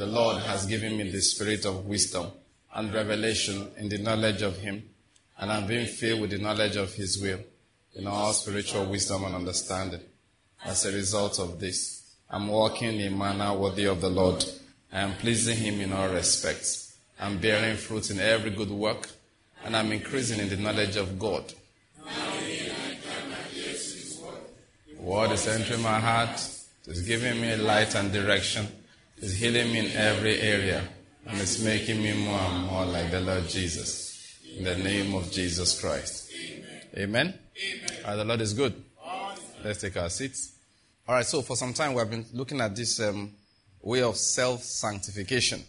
the Lord has given me the spirit of wisdom and revelation in the knowledge of Him, and I'm being filled with the knowledge of His will, in all spiritual wisdom and understanding. As a result of this, I'm walking in a manner worthy of the Lord. I am pleasing Him in all respects. I'm bearing fruit in every good work, and I'm increasing in the knowledge of God. Word is entering my heart, it's giving me light and direction, it's healing me in every area, and it's making me more and more like the Lord Jesus. In the name of Jesus Christ. Amen? Amen. The Lord is good. Let's take our seats. All right, so for some time we have been looking at this way of self-sanctification.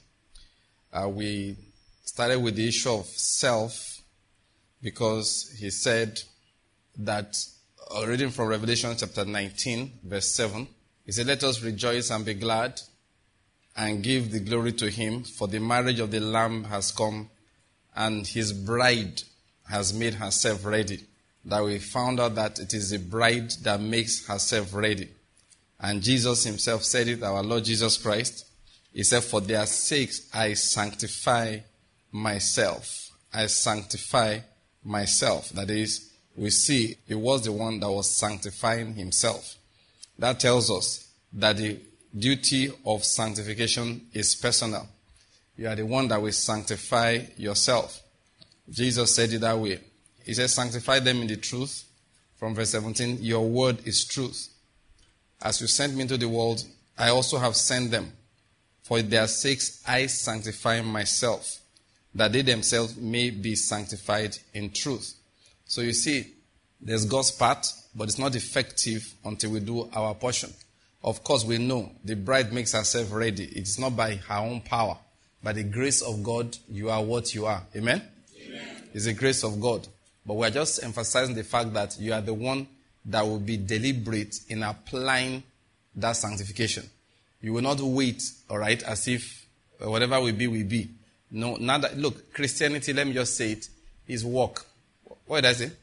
We started with the issue of self because he said that, reading from Revelation chapter 19, verse 7, he said, "Let us rejoice and be glad and give the glory to Him, for the marriage of the Lamb has come, and His bride has made herself ready." That we found out that it is the bride that makes herself ready. And Jesus Himself said it, our Lord Jesus Christ. He said, "For their sakes I sanctify myself." I sanctify myself. That is, we see He was the one that was sanctifying Himself. That tells us that the duty of sanctification is personal. You are the one that will sanctify yourself. Jesus said it that way. He says, "Sanctify them in the truth." From verse 17, "Your word is truth. As you sent me into the world, I also have sent them. For their sakes I sanctify myself, that they themselves may be sanctified in truth." So you see, there's God's part, but it's not effective until we do our portion. Of course, we know the bride makes herself ready. It's not by her own power. By the grace of God, you are what you are. Amen? Amen. It's the grace of God. But we're just emphasizing the fact that you are the one that will be deliberate in applying that sanctification. You will not wait, all right, as if whatever will be, will be. No, now that, look, Christianity, let me just say it, is work. What did I say?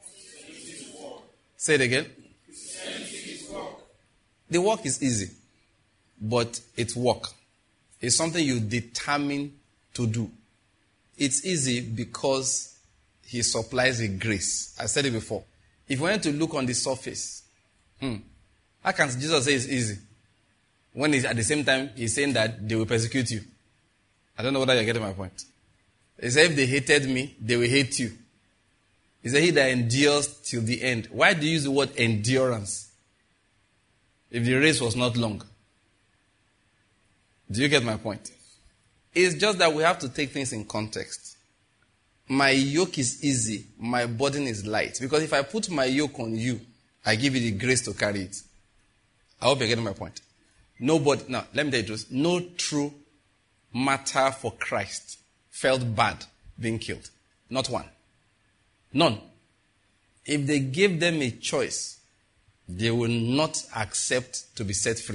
Say it again. The work is easy, but it's work. It's something you determine to do. It's easy because He supplies a grace. I said it before. If you wanted to look on the surface, how can Jesus say it's easy? When at the same time, He's saying that they will persecute you. I don't know whether you're getting my point. He said, if they hated me, they will hate you. He said, he that endures till the end. Why do you use the word endurance if the race was not long? Do you get my point? It's just that we have to take things in context. My yoke is easy, my burden is light. Because if I put my yoke on you, I give you the grace to carry it. I hope you're getting my point. Nobody, now, let me tell you the truth. No true martyr for Christ felt bad being killed. Not one. None. If they gave them a choice, they will not accept to be set free.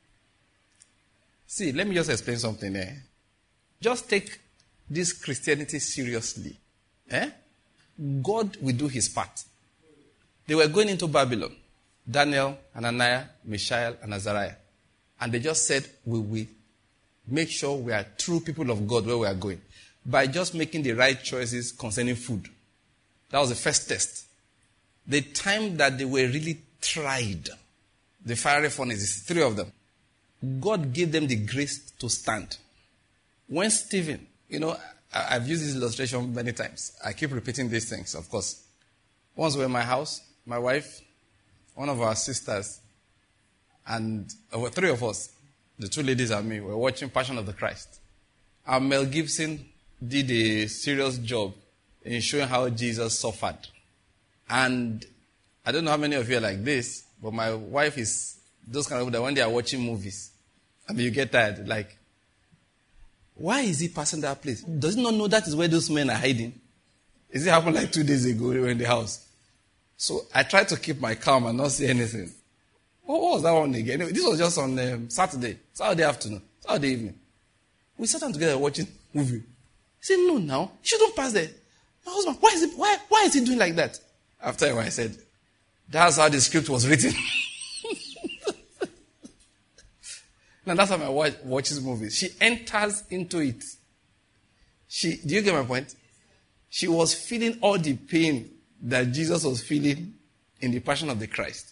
See, let me just explain something there. Just take this Christianity seriously. God will do His part. They were going into Babylon. Daniel, Hananiah, Mishael, and Azariah. And they just said, we will make sure we are true people of God where we are going. By just making the right choices concerning food. That was the first test. The time that they were really tried, the fiery furnaces, 3 of them, God gave them the grace to stand. When Stephen, I've used this illustration many times. I keep repeating these things, of course. Once we were in my house, my wife, one of our sisters, and 3 of us, the 2 ladies and me, were watching Passion of the Christ. And Mel Gibson did a serious job in showing how Jesus suffered. And I don't know how many of you are like this, but my wife is those kind of people that when they are watching movies, and you get tired, like, why is he passing that place? Does he not know that is where those men are hiding? It happened like 2 days ago. We were in the house. So I tried to keep my calm and not say anything. What was that one again? Anyway, this was just on Saturday afternoon, Saturday evening. We sat down together watching movie. He said, no, now, you shouldn't pass there. My husband, why is he doing like that? After a while, I said, that's how the script was written. Now that's how my wife watches movies. She enters into it. Do you get my point? She was feeling all the pain that Jesus was feeling in the Passion of the Christ.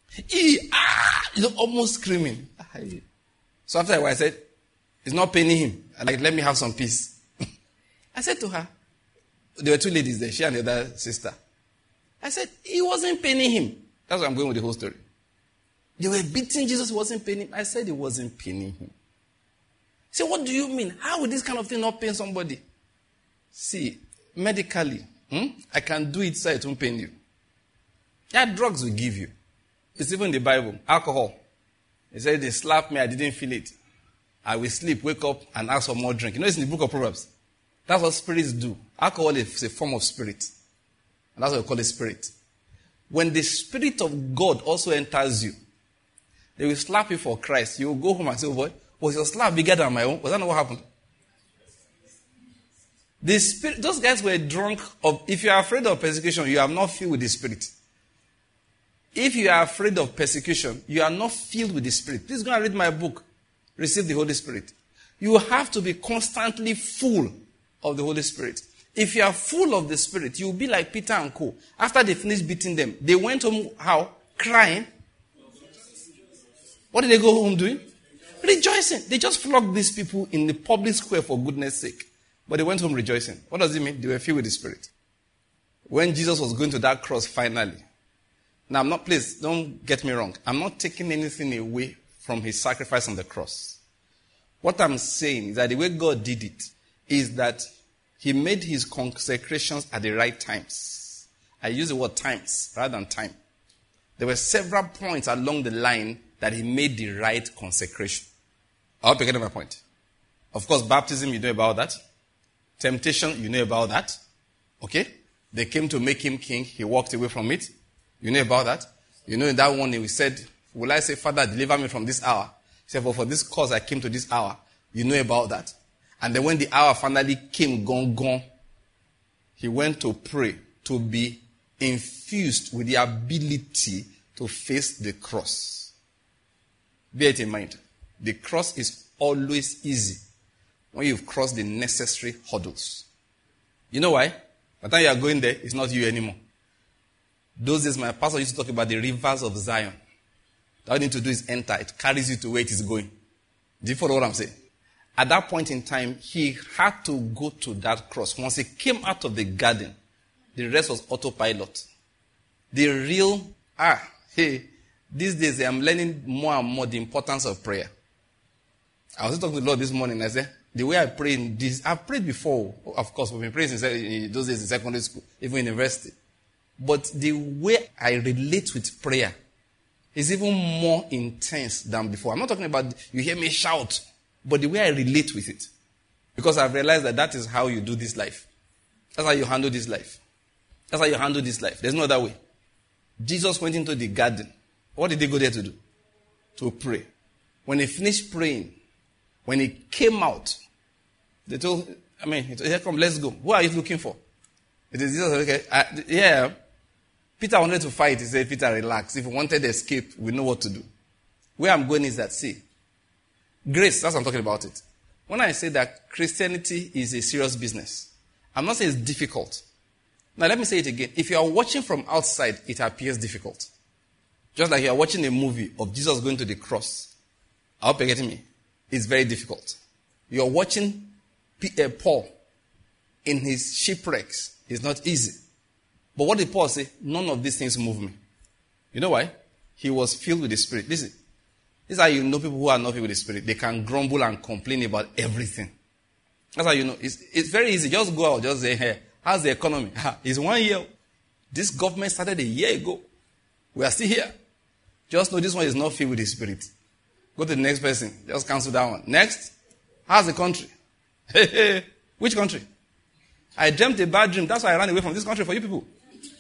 Almost screaming. So after a while I said, it's not paining him. Let me have some peace. I said to her, there were two ladies there, she and the other sister. I said, it wasn't paining him. That's why I'm going with the whole story. They were beating Jesus, it wasn't paining him. I said it wasn't paining him. Say, what do you mean? How would this kind of thing not pain somebody? See, medically, I can do it so it won't pain you. That drugs will give you. It's even in the Bible. Alcohol. It said, they slapped me, I didn't feel it. I will sleep, wake up, and ask for more drink. You know, it's in the book of Proverbs. That's what spirits do. Alcohol is a form of spirit. And that's what we call it spirit. When the Spirit of God also enters you, they will slap you for Christ. You will go home and say, oh boy, was your slap bigger than my own? Was that not what happened? The Spirit, those guys were drunk of, if you are afraid of persecution, you are not filled with the Spirit. If you are afraid of persecution, you are not filled with the Spirit. Please go and read my book, Receive the Holy Spirit. You have to be constantly full of the Holy Spirit. If you are full of the Spirit, you will be like Peter and co. After they finished beating them, they went home, how? Crying. What did they go home doing? Rejoicing. They just flogged these people in the public square for goodness sake. But they went home rejoicing. What does it mean? They were filled with the Spirit. When Jesus was going to that cross finally. Now, please, don't get me wrong. I'm not taking anything away from his sacrifice on the cross. What I'm saying is that the way God did it is that he made his consecrations at the right times. I use the word times rather than time. There were several points along the line that he made the right consecration. I hope you get my point. Of course, baptism, you know about that. Temptation, you know about that. Okay? They came to make him king. He walked away from it. You know about that. You know in that one, he said, will I say, Father, deliver me from this hour? He said, well, for this cause I came to this hour. You know about that. And then when the hour finally came, gone, he went to pray to be infused with the ability to face the cross. Bear it in mind. The cross is always easy when you've crossed the necessary hurdles. You know why? By the time you are going there, it's not you anymore. Those days, my pastor used to talk about the rivers of Zion. All you need to do is enter. It carries you to where it is going. Do you follow what I'm saying? At that point in time, he had to go to that cross. Once he came out of the garden, the rest was autopilot. The real, these days I'm learning more and more the importance of prayer. I was talking to the Lord this morning, I said, the way I pray in this, I've prayed before. Of course, we've been praying in those days in secondary school, even in university. But the way I relate with prayer is even more intense than before. I'm not talking about you hear me shout, but the way I relate with it. Because I've realized that is how you do this life. That's how you handle this life. That's how you handle this life. There's no other way. Jesus went into the garden. What did he go there to do? To pray. When he finished praying, when he came out, they told, he said, here come, let's go. Who are you looking for? It is Jesus, okay. Peter wanted to fight. He said, Peter, relax. If you wanted to escape, we know what to do. Where I'm going is that, see, grace, that's what I'm talking about it. When I say that Christianity is a serious business, I'm not saying it's difficult. Now, let me say it again. If you are watching from outside, it appears difficult. Just like you are watching a movie of Jesus going to the cross. I hope you're getting me. It's very difficult. You are watching Paul in his shipwrecks. It's not easy. But what did Paul say? None of these things move me. You know why? He was filled with the Spirit. Listen, this is how you know people who are not filled with the Spirit. They can grumble and complain about everything. That's how you know. It's very easy. Just go out, just say, hey, how's the economy? It's 1 year. This government started a year ago. We are still here. Just know this one is not filled with the Spirit. Go to the next person. Just cancel that one. Next. How's the country? Hey, which country? I dreamt a bad dream. That's why I ran away from this country for you people.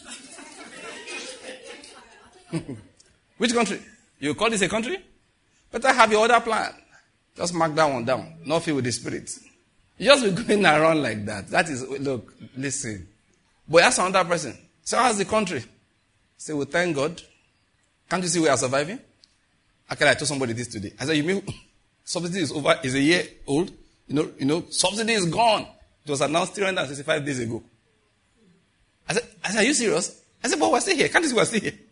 Which country? You call this a country? Better have your other plan. Just mark that one down. Not filled with the Spirit. You just be going around like that. That is, look, listen. But ask another person. So how's the country? Say, well, thank God. Can't you see we are surviving? Okay, I told somebody this today. I said, you mean Subsidy is over, is a year old. Subsidy is gone. It was announced 365 days ago. I said, are you serious? I said, but we're still here. Can't you see we're still here?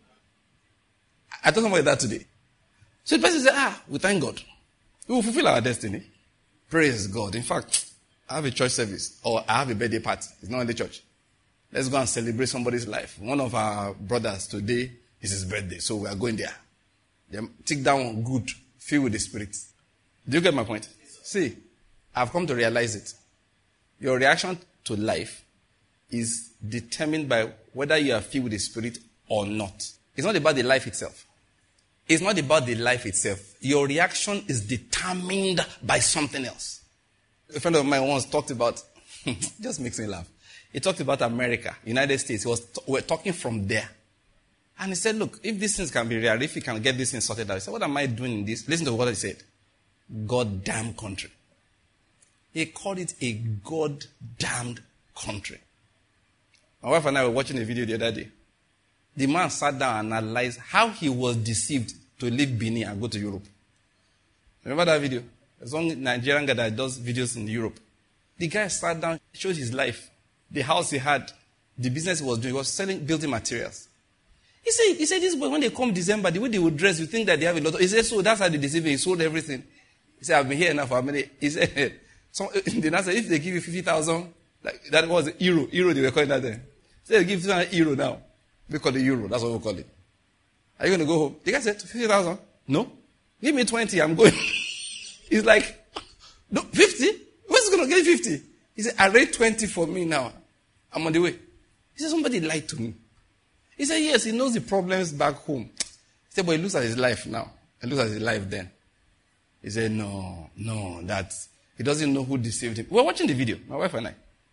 I told somebody that today. So the person said, we thank God. We will fulfill our destiny. Praise God. In fact, I have a church service or I have a birthday party. It's not in the church. Let's go and celebrate somebody's life. One of our brothers today is his birthday, so we are going there. They take that one good, filled with the Spirit. Do you get my point? See, I've come to realize it. Your reaction to life is determined by whether you are filled with the Spirit or not. It's not about the life itself. It's not about the life itself. Your reaction is determined by something else. A friend of mine once talked about, just makes me laugh. He talked about America, United States. We're talking from there. And he said, look, if these things can be real, if you can get these things sorted out, he said, what am I doing in this? Listen to what he said. Goddamn country. He called it a goddamned country. My wife and I were watching a video the other day. The man sat down and analyzed how he was deceived to leave Benin and go to Europe. Remember that video? There's one Nigerian guy that does videos in Europe. The guy sat down, showed his life, the house he had, the business he was doing. He was selling building materials. He said, this boy, when they come December, the way they would dress, you think that they have a lot of... He said, so that's how they deceive him. He sold everything. He said, I've been here now for a minute. He said, the man said, if they give you 50,000, like, that was euro they were calling that then. He said, they give you euro now. We call it euro. That's what we call it. Are you going to go home? The guy said, 50,000? No. Give me 20, I'm going. He's like, no, 50? Where's going to get 50? He said, I rate 20 for me now. I'm on the way. He said, somebody lied to me. He said, yes, he knows the problems back home. He said, but he looks at his life now. He looks at his life then. He said, no, that he doesn't know who deceived him. We're watching the video, my wife and I.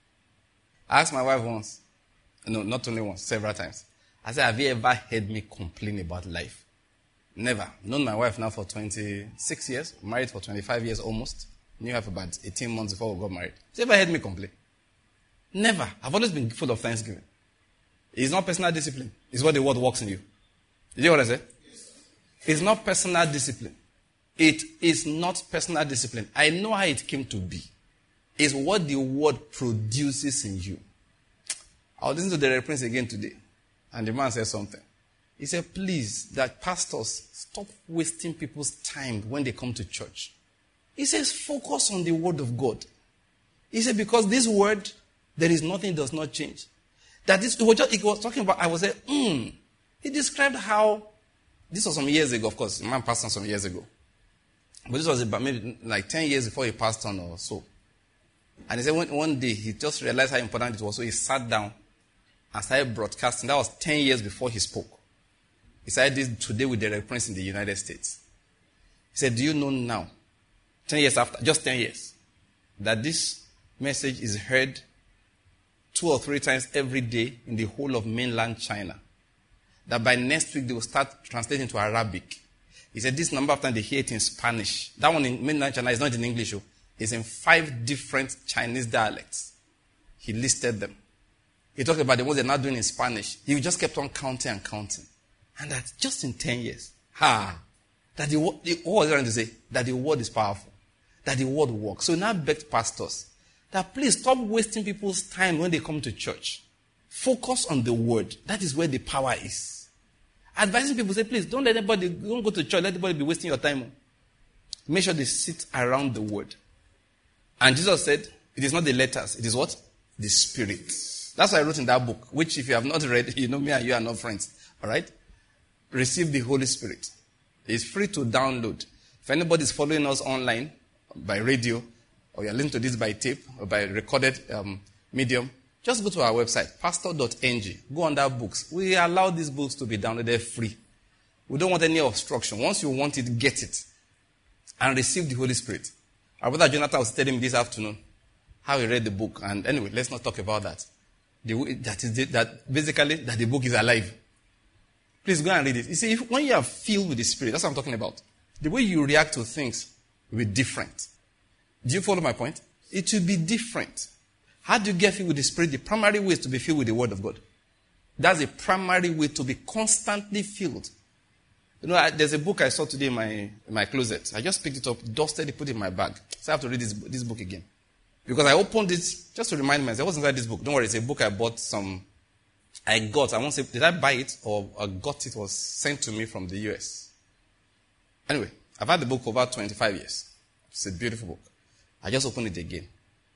I asked my wife once, no, not only once, several times. I said, have you ever heard me complain about life? Never. Known my wife now for 26 years, married for 25 years almost. Knew her for about 18 months before we got married. Have you ever heard me complain? Never. I've always been full of thanksgiving. It's not personal discipline. It's what the word works in you. Did you hear what I said? Yes. It's not personal discipline. It is not personal discipline. I know how it came to be. It's what the word produces in you. I was listening to the reference again today. And the man said something. He said, please, that pastors, stop wasting people's time when they come to church. He says, focus on the word of God. He said, because this word, there is nothing does not change. That this, he was talking about, I was saying, He described how, this was some years ago, of course, the man passed on some years ago. But this was about maybe like 10 years before he passed on or so. And he said one day he just realized how important it was, so he sat down and started broadcasting. That was 10 years before he spoke. He started this today with the reference in the United States. He said, do you know now, 10 years after, just 10 years, that this message is heard 2 or 3 times every day in the whole of mainland China? That by next week they will start translating to Arabic. He said this number of times they hear it in Spanish. That one in mainland China is not in English. It's in 5 different Chinese dialects. He listed them. He talked about the ones they're not doing in Spanish. He just kept on counting and counting. And that just in 10 years, that what was he trying to say? That the word is powerful. That the word works. So now begged pastors that please stop wasting people's time when they come to church. Focus on the word. That is where the power is. Advising people, say, please don't go to church, let anybody be wasting your time. Make sure they sit around the word. And Jesus said, it is not the letters, it is what? The Spirit. That's what I wrote in that book, which if you have not read, you know me and you are not friends. Alright? Receive the Holy Spirit. It's free to download. If anybody is following us online, by radio, or you're listening to this by tape, or by recorded medium, just go to our website, pastor.ng. Go under books. We allow these books to be downloaded free. We don't want any obstruction. Once you want it, get it. And receive the Holy Spirit. Our brother Jonathan was telling me this afternoon how he read the book. And anyway, let's not talk about that. That the book is alive. Please go and read it. You see, when you are filled with the Spirit, that's what I'm talking about. The way you react to things will be different. Do you follow my point? It will be different. How do you get filled with the Spirit? The primary way is to be filled with the Word of God. That's the primary way to be constantly filled. There's a book I saw today in my closet. I just picked it up, dusted it, put it in my bag. So I have to read this book again. Because I opened it just to remind myself, what's inside this book? Don't worry, it's a book I bought I won't say, did I buy it or I got it, was sent to me from the US. Anyway, I've had the book for about 25 years. It's a beautiful book. I just opened it again.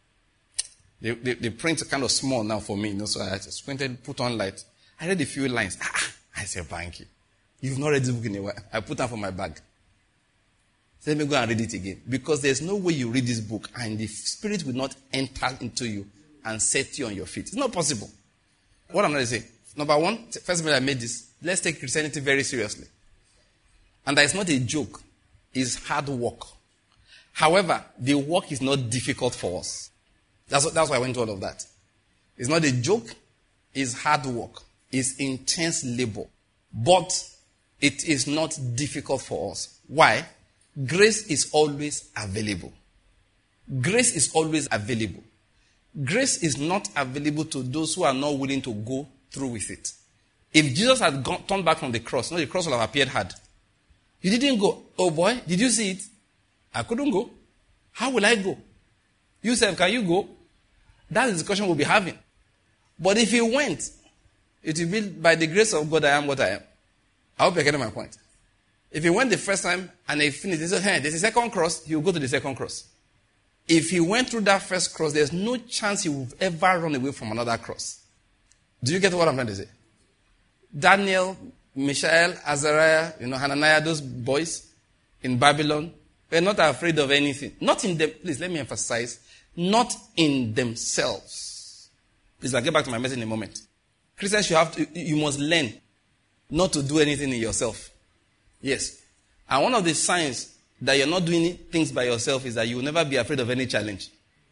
The print is kind of small now for me, so I squinted, put on light. I read a few lines. I said, Banky, you've not read this book in a while. I put it for my bag. So let me go and read it again. Because there's no way you read this book and the Spirit will not enter into you and set you on your feet. It's not possible. What I'm going to say, number one, first time I made this, let's take Christianity very seriously. And that is not a joke. It's hard work. However, the work is not difficult for us. That's why I went to all of that. It's not a joke. It's hard work. It's intense labor. But it is not difficult for us. Why? Grace is always available. Grace is always available. Grace is not available to those who are not willing to go through with it. If Jesus had turned back from the cross, the cross would have appeared hard. You didn't go. Oh boy, did you see it? I couldn't go. How will I go? You said, can you go? That's the discussion we'll be having. But if you went, it will be by the grace of God I am what I am. I hope you're getting my point. If he went the first time and he finished, he said, hey, there's a second cross, he'll go to the second cross. If he went through that first cross, there's no chance he will ever run away from another cross. Do you get what I'm trying to say? Daniel, Mishael, Azariah, Hananiah, those boys in Babylon, were not afraid of anything. Not in them, please let me emphasize, not in themselves. Please, I'll get back to my message in a moment. Christians, you must learn not to do anything in yourself. Yes. And one of the signs that you're not doing things by yourself is that you will never be afraid of any challenge.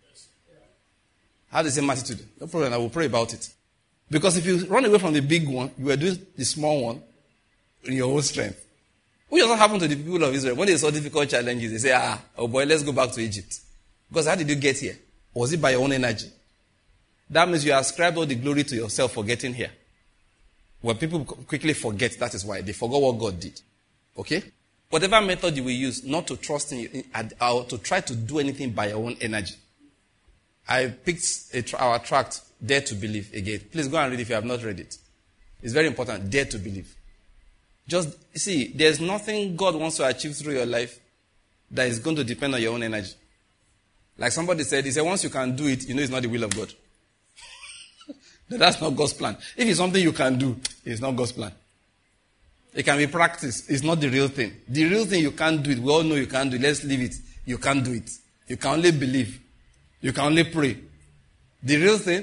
Have the same attitude. No problem, I will pray about it. Because if you run away from the big one, you are doing the small one in your own strength. Which also happened to the people of Israel. When they saw difficult challenges, they say, oh boy, let's go back to Egypt. Because how did you get here? Was it by your own energy? That means you ascribed all the glory to yourself for getting here. When people quickly forget, that is why. They forgot what God did. Okay? Whatever method you will use, not to trust in or to try to do anything by your own energy. I picked our tract, Dare to Believe, again. Please go and read it if you have not read it. It's very important. Dare to believe. Just, see, there's nothing God wants to achieve through your life that is going to depend on your own energy. Like somebody said, he said, once you can do it, it's not the will of God. That's not God's plan. If it's something you can do, it's not God's plan. It can be practiced. It's not the real thing. The real thing, you can't do it. We all know you can't do it. Let's leave it. You can't do it. You can only believe. You can only pray. The real thing,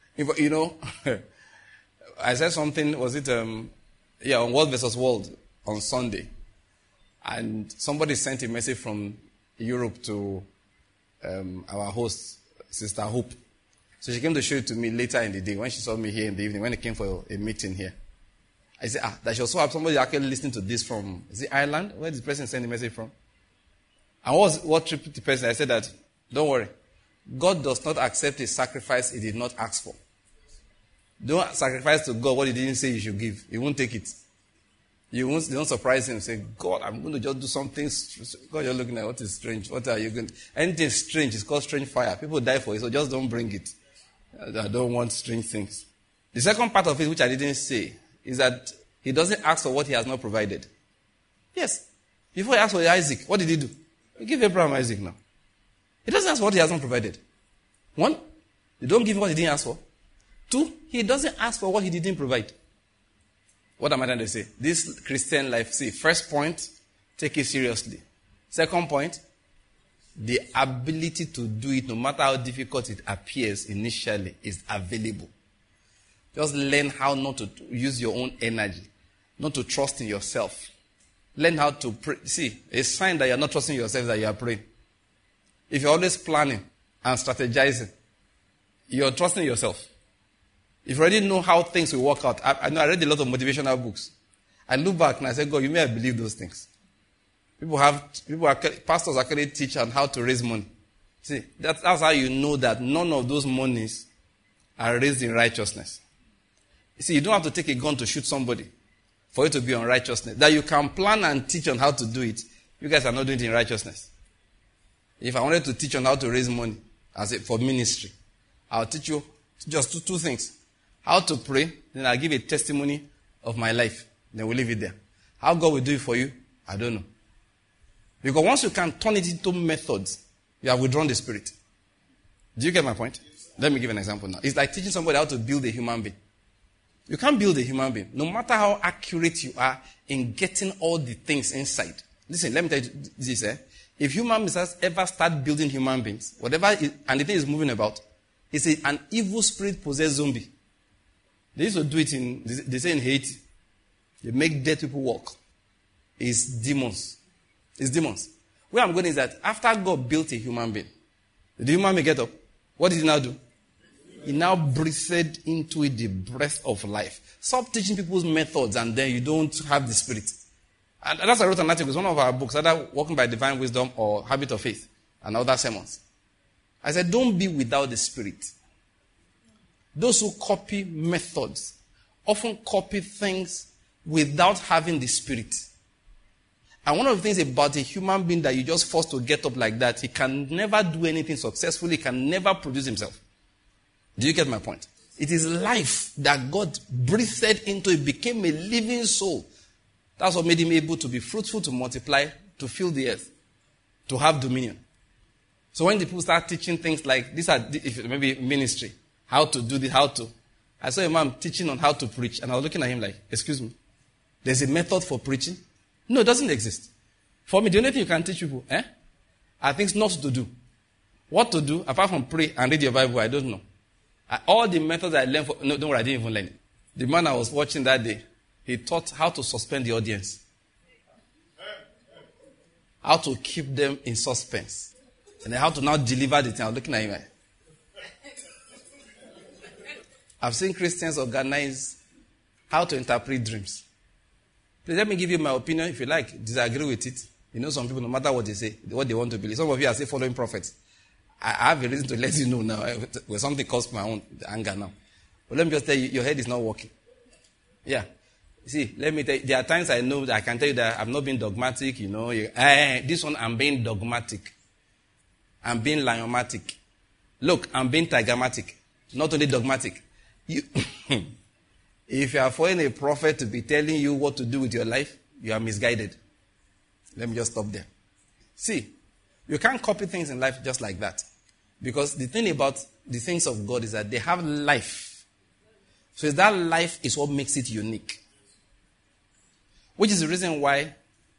I said something, was it, on World versus World on Sunday. And somebody sent a message from Europe to our host, Sister Hope. So she came to show it to me later in the day when she saw me here in the evening, when it came for a meeting here. I said, that she also have somebody actually listening to this from, is it Ireland? Where did the person send the message from? And what tripped the person? I said that, don't worry. God does not accept a sacrifice he did not ask for. Don't sacrifice to God what he didn't say you should give. He won't take it. Don't surprise him. Say, God, I'm going to just do something. God, you're looking at what is strange. What are you going to... Anything strange is called strange fire. People die for it, so just don't bring it. I don't want strange things. The second part of it, which I didn't say, is that he doesn't ask for what he has not provided. Yes. Before he asked for Isaac, what did he do? He gave Abraham Isaac now. He doesn't ask for what he has not provided. One, you don't give him what he didn't ask for. Two, he doesn't ask for what he didn't provide. What am I trying to say? This Christian life, see, first point, take it seriously. Second point, the ability to do it, no matter how difficult it appears initially, is available. Just learn how not to use your own energy, not to trust in yourself. Learn how to pray. See, a sign that you're not trusting yourself is that you are praying. If you're always planning and strategizing, you're trusting yourself. If you already know how things will work out, I know I read a lot of motivational books. I look back and I say, God, you may have believed those things. Pastors actually teach on how to raise money. See, that's how you know that none of those monies are raised in righteousness. You see, you don't have to take a gun to shoot somebody. for you to be on righteousness. That you can plan and teach on how to do it. You guys are not doing it in righteousness. If I wanted to teach on how to raise money for ministry, I'll teach you just two things. How to pray, then I'll give a testimony of my life. Then we'll leave it there. How God will do it for you, I don't know. Because once you can turn it into methods, you have withdrawn the Spirit. Do you get my point? Let me give an example now. It's like teaching somebody how to build a human being. You can't build a human being. No matter how accurate you are in getting all the things inside. Listen, let me tell you this. If human beings ever start building human beings, and the thing is moving about, it's an evil spirit-possessed zombie. They used to do it they say in Haiti. They make dead people walk. It's demons. It's demons. Where I'm going is that after God built a human being, did the human being get up? What did he now do? He now breathed into it the breath of life. Stop teaching people's methods and then you don't have the Spirit. And that's why I wrote an article. It's one of our books, either Walking by Divine Wisdom or Habit of Faith and other sermons. I said, don't be without the Spirit. Those who copy methods often copy things without having the Spirit. And one of the things about a human being that you just forced to get up like that, he can never do anything successfully, he can never produce himself. Do you get my point? It is life that God breathed into it, became a living soul. That's what made him able to be fruitful, to multiply, to fill the earth, to have dominion. So when the people start teaching things like, maybe ministry, how to do this, I saw a man teaching on how to preach, and I was looking at him like, excuse me, there's a method for preaching? No, it doesn't exist. For me, the only thing you can teach people, are things not to do. What to do, apart from pray and read your Bible, I don't know. All the methods I learned don't worry, I didn't even learn it. The man I was watching that day, he taught how to suspend the audience. How to keep them in suspense. And then how to now deliver the thing. I was looking at him. I've seen Christians organize how to interpret dreams. Please let me give you my opinion. If you like, disagree with it. You know some people, no matter what they say, what they want to believe. Some of you are still following prophets. I have a reason to let you know now where something caused my own anger now. But let me just tell you, your head is not working. Yeah. See, let me tell you, there are times I know that I can tell you that I'm not being dogmatic, this one I'm being dogmatic. I'm being liomatic. Look, I'm being tigermatic. Not only dogmatic. If you are following a prophet to be telling you what to do with your life, you are misguided. Let me just stop there. See, you can't copy things in life just like that. Because the thing about the things of God is that they have life. So that life is what makes it unique. Which is the reason why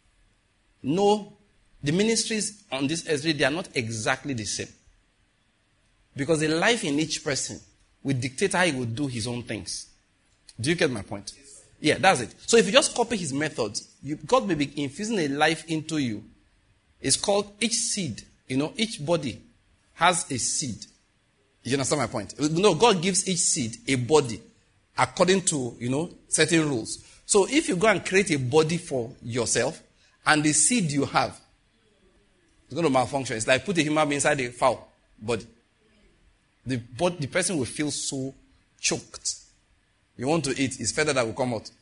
the ministries on this earth, they are not exactly the same. Because the life in each person will dictate how he will do his own things. Do you get my point? Yeah, that's it. So if you just copy his methods, God may be infusing a life into you. It's called each seed. Each body has a seed. You understand my point? No, God gives each seed a body according to, certain rules. So if you go and create a body for yourself and the seed you have, it's going to malfunction. It's like put a human being inside a fowl body. The person will feel so choked. You want to eat, it's feather that will come out.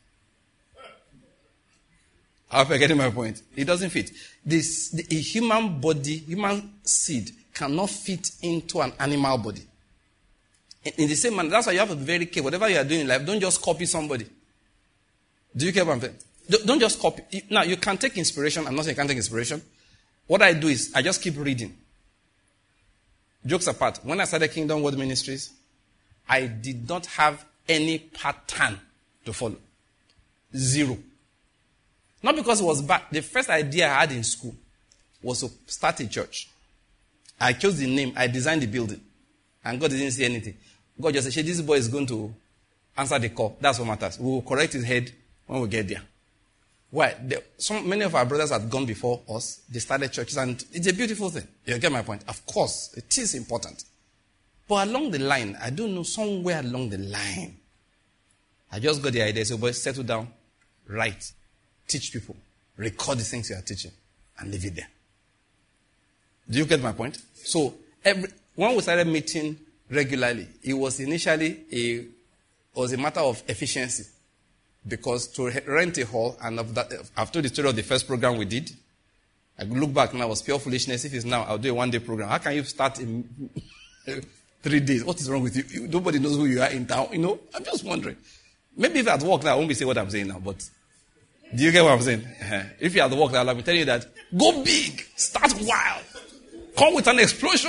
I hope you're getting my point. It doesn't fit. A human body, human seed, cannot fit into an animal body. In the same manner, that's why you have to be very careful. Whatever you are doing in life, don't just copy somebody. Do you care what I'm saying? Don't just copy. Now, you can take inspiration. I'm not saying you can't take inspiration. What I do is, I just keep reading. Jokes apart, when I started Kingdom World Ministries, I did not have any pattern to follow. Zero. Not because it was bad. The first idea I had in school was to start a church. I chose the name. I designed the building. And God didn't say anything. God just said, this boy is going to answer the call. That's what matters. We will correct his head when we get there. Why? Many of our brothers had gone before us. They started churches. And it's a beautiful thing. You get my point? Of course, it is important. But along the line, I don't know, somewhere along the line, I just got the idea. So, boys, settle down, write, teach people, record the things you are teaching, and leave it there. Do you get my point? So, when we started meeting regularly, it was initially a matter of efficiency. Because to rent a hall, and I've told the story of the first program we did. I look back now, it was pure foolishness. If it's now, I'll do a one-day program. How can you start in 3 days? What is wrong with you? Nobody knows who you are in town. I'm just wondering. Maybe if I had worked now, I won't be saying what I'm saying now, but do you get what I'm saying? If you had worked now, I'll be telling you that, go big, start wild, come with an explosion.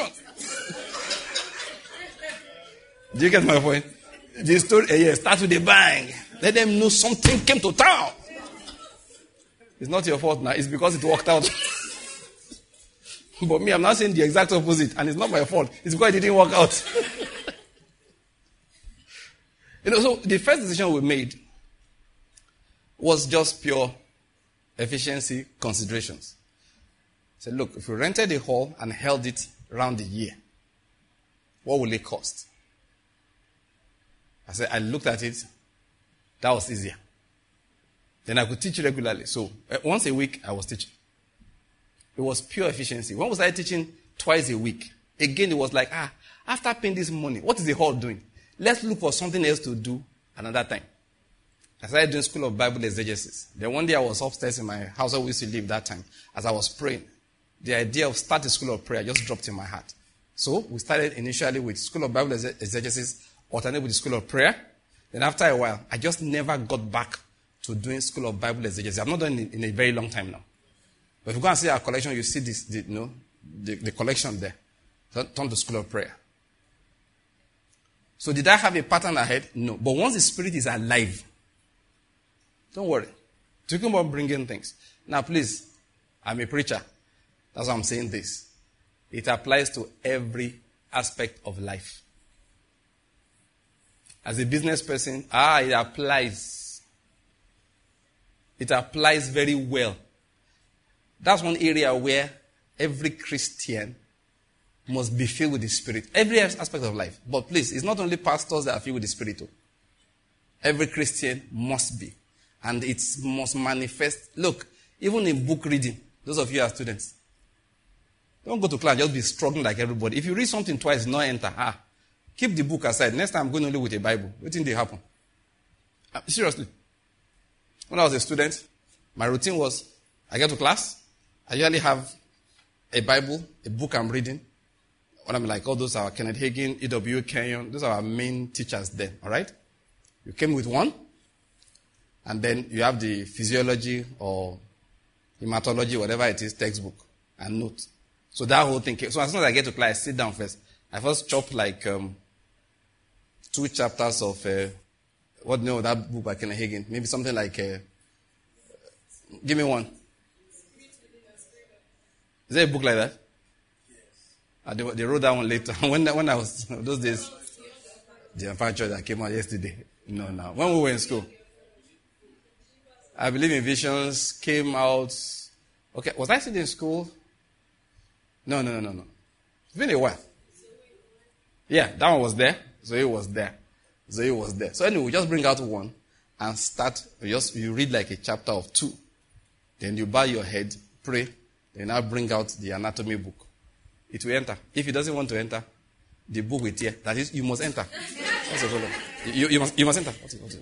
Do you get my point? The story, start with a bang. Let them know something came to town. It's not your fault now. It's because it worked out. But me, I'm not saying the exact opposite. And it's not my fault. It's because it didn't work out. So the first decision we made was just pure efficiency considerations. So look, if we rented a hall and held it around the year, what will it cost? I looked at it. That was easier. Then I could teach regularly. So once a week, I was teaching. It was pure efficiency. When was I teaching? Twice a week. Again, it was like, after paying this money, what is the hall doing? Let's look for something else to do another time. I started doing School of Bible Exegesis. Then one day I was upstairs in my house where we used to live that time. As I was praying, the idea of starting School of Prayer just dropped in my heart. So we started initially with School of Bible Exegesis, alternated with the School of Prayer. Then after a while, I just never got back to doing School of Bible Exegesis. I've not done it in a very long time now. But if you go and see our collection, you see this, the collection there. Turn to School of Prayer. So did I have a pattern ahead? No. But once the Spirit is alive, don't worry. Talking about bringing things. Now please, I'm a preacher. That's why I'm saying this. It applies to every aspect of life. As a business person, it applies. It applies very well. That's one area where every Christian must be filled with the Spirit. Every aspect of life. But please, it's not only pastors that are filled with the Spirit. Every Christian must be. And it must manifest. Look, even in book reading, those of you who are students, don't go to class, just be struggling like everybody. If you read something twice, not enter. Keep the book aside. Next time I'm going only with a Bible. What thing they happen? Seriously. When I was a student, my routine was, I get to class, I usually have a Bible, a book I'm reading. When I'm like, those are Kenneth Hagin, E.W. Kenyon, those are our main teachers then, alright? You came with one, and then you have the physiology or hematology, whatever it is, textbook, and note. So that whole thing came. So as soon as I get to class, I sit down first. I first chop like 2 chapters of, what do you know that book by Kenneth Hagin? Maybe something like, give me one. Is there a book like that? Yes. They wrote that one later. when I was, those days, the Empire Church that came out yesterday. No. When we were in school. I Believe in Visions came out. Okay, was I still in school? No. It's been a while. Yeah, that one was there. Zoe was there. So anyway, we just bring out one and start. You read like a chapter of 2. Then you bow your head, pray. Then I bring out the anatomy book. It will enter. If it doesn't want to enter, the book will tear. That is, you must enter. What's the problem? You must enter. What's it?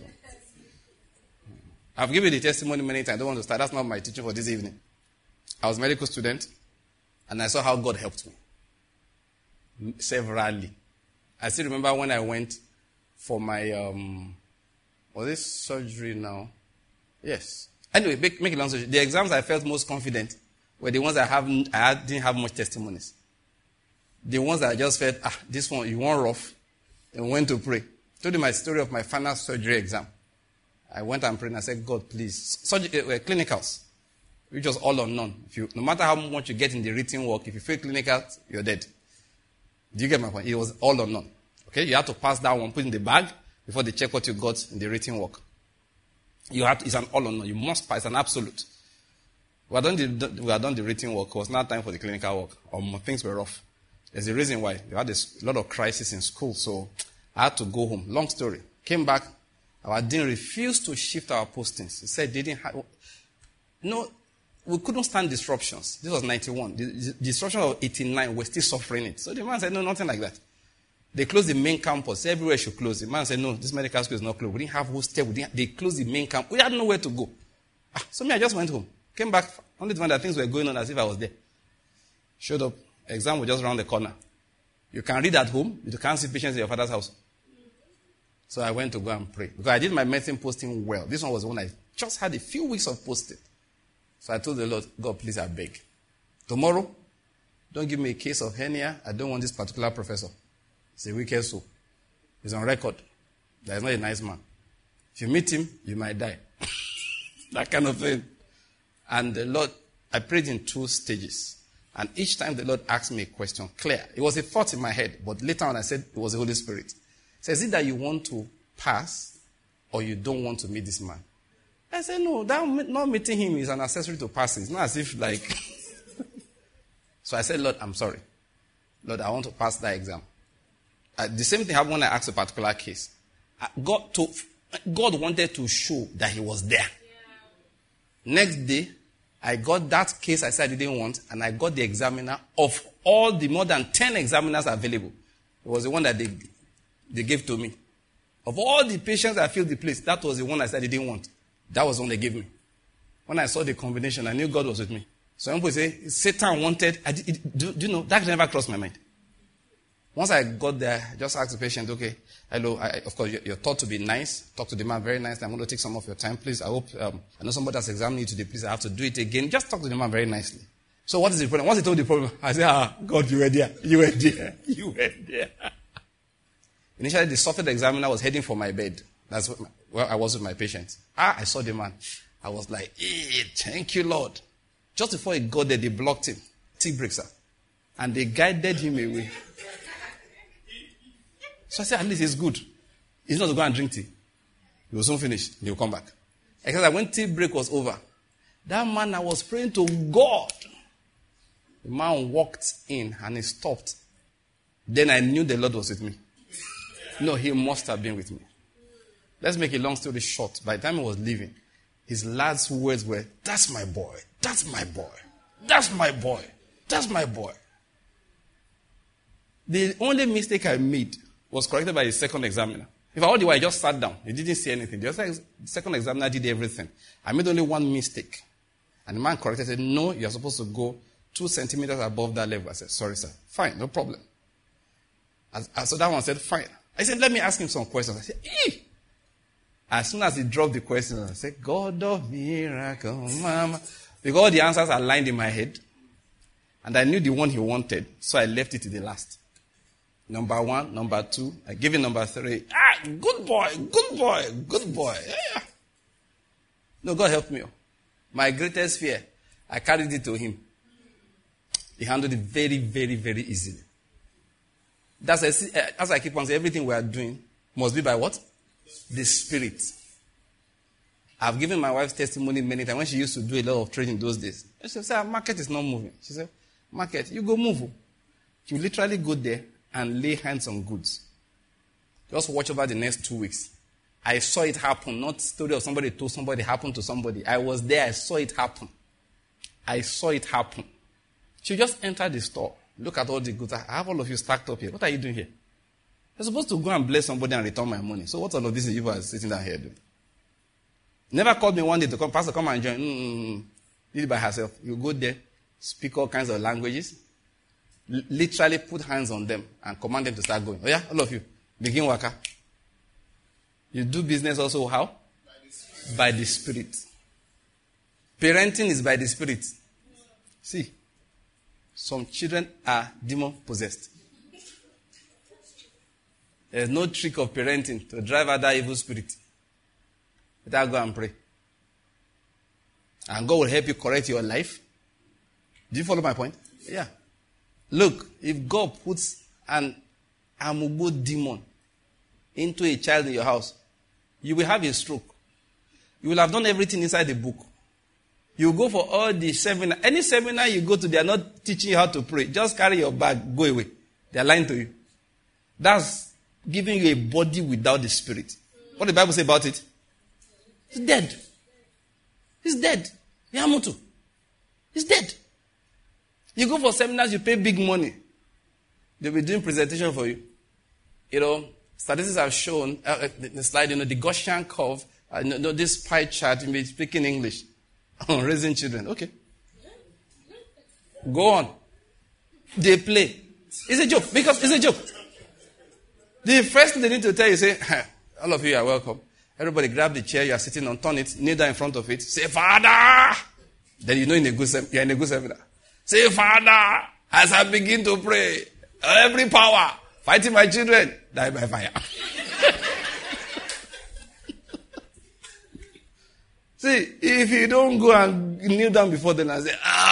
I've given the testimony many times. I don't want to start. That's not my teaching for this evening. I was a medical student, and I saw how God helped me. Severally. I still remember when I went for my, was this surgery now? Yes. Anyway, make it long story. The exams I felt most confident were the ones I didn't have much testimonies. The ones that I just felt, this one, you want rough, and went to pray. Told you my story of my final surgery exam. I went and prayed and I said, God, please. Clinicals, which was all or none. No matter how much you get in the written work, if you fail clinicals, you're dead. Do you get my point? It was all or none. Okay, you have to pass that one, put in the bag, before they check what you got in the written work. It's an all or none. You must pass, an absolute. We had done the written work. It was not time for the clinical work. Things were rough. There's a reason why. We had a lot of crisis in school, so I had to go home. Long story. Came back. Our dean refused to shift our postings. He said they didn't have... No, we couldn't stand disruptions. This was 91. The disruption of 89, we're still suffering it. So the man said, no, nothing like that. They closed the main campus. Everywhere should close. The man said, no, this medical school is not closed. We didn't have hostel. They closed the main campus. We had nowhere to go. So I just went home. Came back, only to find that things were going on as if I was there. Showed up. Exam was just around the corner. You can read at home. You can't see patients in your father's house. So I went to go and pray. Because I did my medicine posting well. This one was one I just had a few weeks of posting. So I told the Lord, God, please, I beg. Tomorrow, don't give me a case of hernia. I don't want this particular professor. He's a wicked soul. He's on record. He's not a nice man. If you meet him, you might die. That kind of thing. And the Lord, I prayed in 2 stages. And each time the Lord asked me a question, clear. It was a thought in my head, but later on I said it was the Holy Spirit. He said, is it that you want to pass or you don't want to meet this man? I said, no, not meeting him is an accessory to passing. It's not as if like... So I said, Lord, I'm sorry. Lord, I want to pass that exam. The same thing happened when I asked a particular case. God wanted to show that he was there. Yeah. Next day, I got that case I said I didn't want, and I got the examiner of all the more than 10 examiners available. It was the one that they gave to me. Of all the patients that filled the place, that was the one I said I didn't want. That was the one they gave me. When I saw the combination, I knew God was with me. So some people say, Satan wanted, do you know, that never crossed my mind. Once I got there, I just asked the patient, okay, hello, of course, you're taught to be nice. Talk to the man very nicely. I'm going to take some of your time, please. I hope, I know somebody has examined you today. Please, I have to do it again. Just talk to the man very nicely. So what is the problem? Once he told the problem, I said, God, you were there. You were there. You were there. Initially, the software examiner was heading for my bed. That's where I was with my patient. I saw the man. I was like, thank you, Lord. Just before he got there, they blocked him. Tea break, sir. And they guided him away. So I said, at least it's good. He's not to go and drink tea. He will soon finish. He will come back. Except that when tea break was over, that man, I was praying to God. The man walked in and he stopped. Then I knew the Lord was with me. No, he must have been with me. Let's make a long story short. By the time he was leaving, his last words were, that's my boy. That's my boy. That's my boy. That's my boy. The only mistake I made was corrected by the second examiner. If I all the way, I just sat down. He didn't say anything. The second examiner did everything. I made only one mistake. And the man corrected and said, no, you're supposed to go 2 centimeters above that level. I said, sorry, sir. Fine, no problem. So that one said, fine. I said, let me ask him some questions. I said, As soon as he dropped the question, I said, God of miracle, mama. Because all the answers are lined in my head. And I knew the one he wanted, so I left it to the last. Number 1, number 2, I gave him number 3. Good boy, good boy, good boy. Yeah. No, God helped me. My greatest fear, I carried it to him. He handled it very, very, very easily. That's as I keep on saying, everything we are doing must be by what? The Spirit. I've given my wife's testimony many times when she used to do a lot of trading those days. She said, market is not moving. She said, market, you go move. You literally go there and lay hands on goods. Just watch over the next 2 weeks. I saw it happen, not story of somebody told somebody happened to somebody. I was there, I saw it happen. I saw it happen. She just entered the store. Look at all the goods. I have all of you stacked up here. What are you doing here? You're supposed to go and bless somebody and return my money. So what all of this you are sitting down here doing? Never called me one day to come, Pastor, come and join. Did it by herself. You go there, speak all kinds of languages, literally put hands on them and command them to start going. Oh yeah, all of you, begin worker. You do business also how? By the Spirit. Parenting is by the Spirit. See, some children are demon possessed. There's no trick of parenting to drive out that evil spirit. Better go and pray. And God will help you correct your life. Do you follow my point? Yeah. Look, if God puts an amubo demon into a child in your house, you will have a stroke. You will have done everything inside the book. You go for all the seminar. Any seminar you go to, they are not teaching you how to pray. Just carry your bag, go away. They are lying to you. That's giving you a body without the Spirit. What the Bible say about it? He's dead. He's dead. Yamutu. He's dead. You go for seminars, you pay big money. They'll be doing presentation for you. Statistics have shown, the slide, the Gaussian curve, this pie chart, you may speak in English on raising children. Okay. Go on. They play. It's a joke, because it's a joke. The first thing they need to tell you, say, all of you are welcome. Everybody grab the chair you are sitting on, turn it, kneel down in front of it, say, Father! Then you're in a good seminar. Say, Father, as I begin to pray, every power fighting my children, die by fire. See, if you don't go and kneel down before them and say,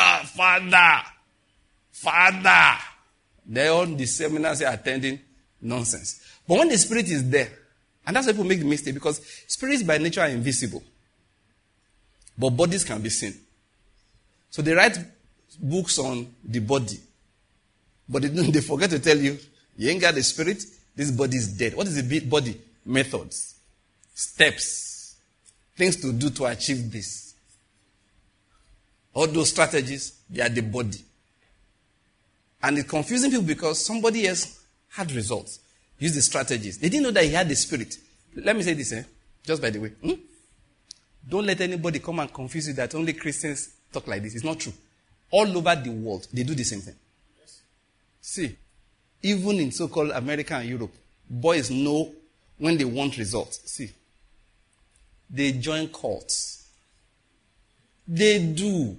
Father, then all the seminars are attending nonsense. But when the Spirit is there, and that's why people make the mistake, because spirits by nature are invisible, but bodies can be seen. So they write books on the body, but they forget to tell you, you ain't got the spirit, this body is dead. What is the body? Methods, steps, things to do to achieve this. All those strategies, they are the body. And it's confusing people because somebody else had results, used the strategies. They didn't know that he had the spirit. Let me say this, just by the way. Don't let anybody come and confuse you that only Christians talk like this. It's not true. All over the world, they do the same thing. See, even in so-called America and Europe, boys know when they want results. See, they join cults. They do.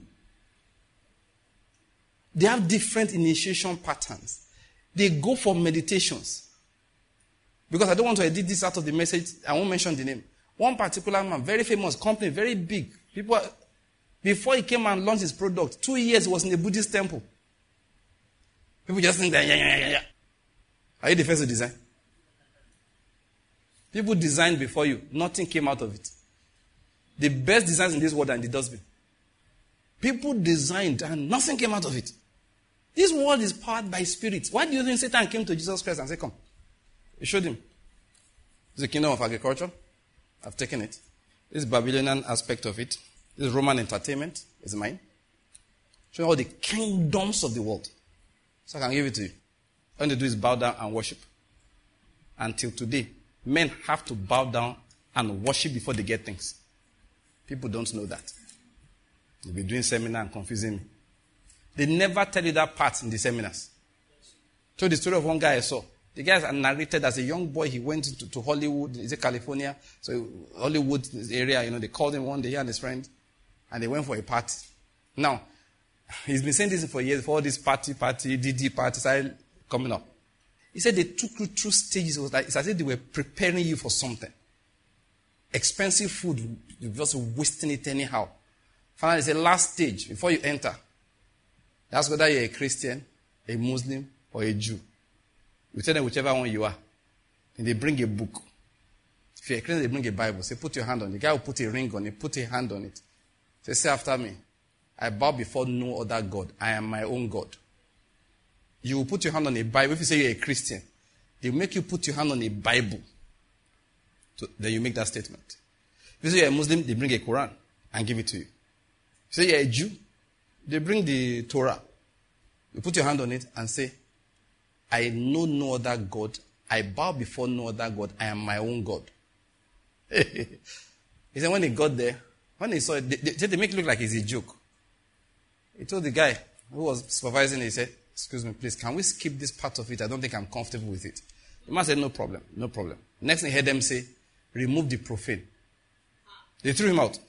They have different initiation patterns. They go for meditations. Because I don't want to edit this out of the message, I won't mention the name. One particular man, very famous, company, very big. People, before he came and launched his product, 2 years he was in a Buddhist temple. People just think that, yeah. Are you the first to design? People designed before you. Nothing came out of it. The best designs in this world are in the dustbin. People designed and nothing came out of it. This world is powered by spirits. Why do you think Satan came to Jesus Christ and said, come? He showed him. This is the kingdom of agriculture. I've taken it. This is Babylonian aspect of it. This is Roman entertainment. It's mine. Show all the kingdoms of the world. So I can give it to you. All you do is bow down and worship. Until today, men have to bow down and worship before they get things. People don't know that. They'll be doing seminar and confusing me. They never tell you that part in the seminars. So the story of one guy I saw. The guy narrated as a young boy, he went to Hollywood, is it California? So Hollywood area, they called him one day, he and his friend, and they went for a party. Now, he's been saying this for years, for all this party, DD party started coming up. He said they took you through stages. It was like, it's as if they were preparing you for something. Expensive food, you're just wasting it anyhow. Finally, it's the last stage before you enter. That's whether you're a Christian, a Muslim, or a Jew. You tell them whichever one you are. And they bring a book. If you're a Christian, they bring a Bible. Say, put your hand on it. The guy will put a ring on it, put a hand on it. Say after me. I bow before no other God. I am my own God. You will put your hand on a Bible. If you say you're a Christian, they will make you put your hand on a Bible. So then you make that statement. If you say you're a Muslim, they bring a Quran and give it to you. If you say you're a Jew, they bring the Torah. You put your hand on it and say, I know no other God. I bow before no other God. I am my own God. He said when he got there, when he saw it, they make it look like it's a joke. He told the guy who was supervising it, he said, excuse me, please, can we skip this part of it? I don't think I'm comfortable with it. The man said, no problem. Next thing he heard them say, remove the profane. They threw him out.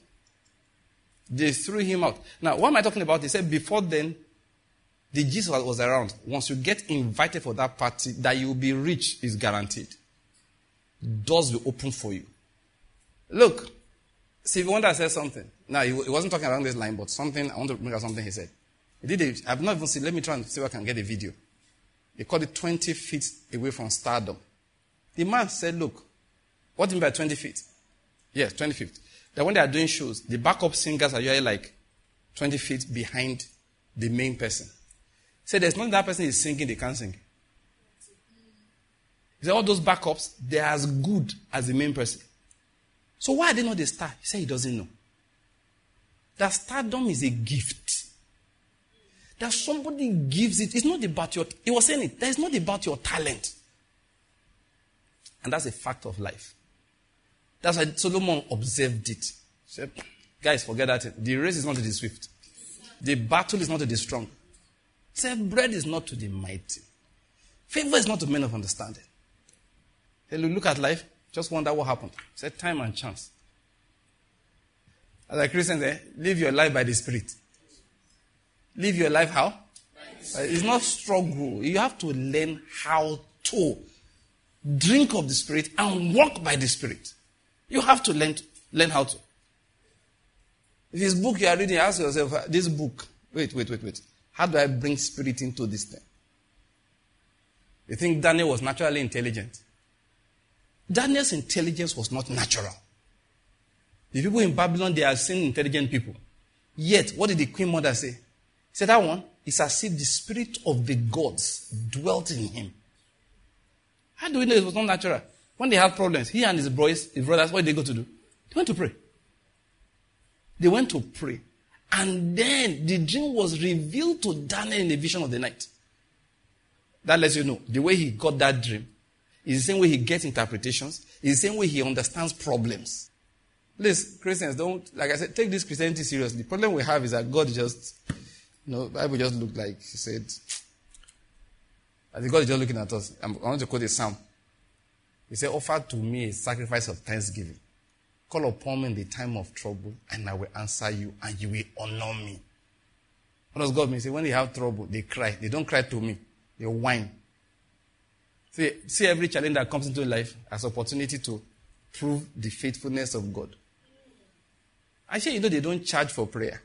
Now, what am I talking about? He said, before then, the gist was around. Once you get invited for that party, that you will be rich is guaranteed. Doors will open for you. Look, Stevie Wonder said something. Now, he wasn't talking along this line, but something, I want to bring out something he said. He did it. I've not even seen, let me try and see if I can get a video. They called it 20 feet away from stardom. The man said, look, what do you mean by 20 feet? Yes, 20 feet. That when they are doing shows, the backup singers are usually like 20 feet behind the main person. He said, there's not that person is singing, they can't sing. He said, all those backups, they're as good as the main person. So why are they not the star? He said he doesn't know. That stardom is a gift. That somebody gives it. It's not about your, he was saying it, that is not about your talent. And that's a fact of life. That's why Solomon observed it. He said, guys, forget that. The race is not to the swift. The battle is not to the strong. He said, bread is not to the mighty. Favor is not to men of understanding. He said, look at life. Just wonder what happened. He said, time and chance. As a Christian, live your life by the Spirit. Live your life how? It's not struggle. You have to learn how to drink of the Spirit and walk by the Spirit. You have to learn how to. If this book you are reading, ask yourself, this book, wait. How do I bring spirit into this thing? You think Daniel was naturally intelligent? Daniel's intelligence was not natural. The people in Babylon, they are seeing intelligent people. Yet, what did the queen mother say? She said, that one, it's as if the spirit of the gods dwelt in him. How do we know it was not natural? When they had problems, he and his brothers, what did they go to do? They went to pray. They went to pray. And then the dream was revealed to Daniel in the vision of the night. That lets you know, the way he got that dream is the same way he gets interpretations, is the same way he understands problems. Please, Christians, don't, like I said, take this Christianity seriously. The problem we have is that God just, Bible just looked like, he said, I think God is just looking at us. I want to quote a psalm. He said, offer to me a sacrifice of thanksgiving. Call upon me in the time of trouble, and I will answer you, and you will honor me. What does God mean? Say, when they have trouble, they cry. They don't cry to me. They whine. See every challenge that comes into life as an opportunity to prove the faithfulness of God. Actually, they don't charge for prayer.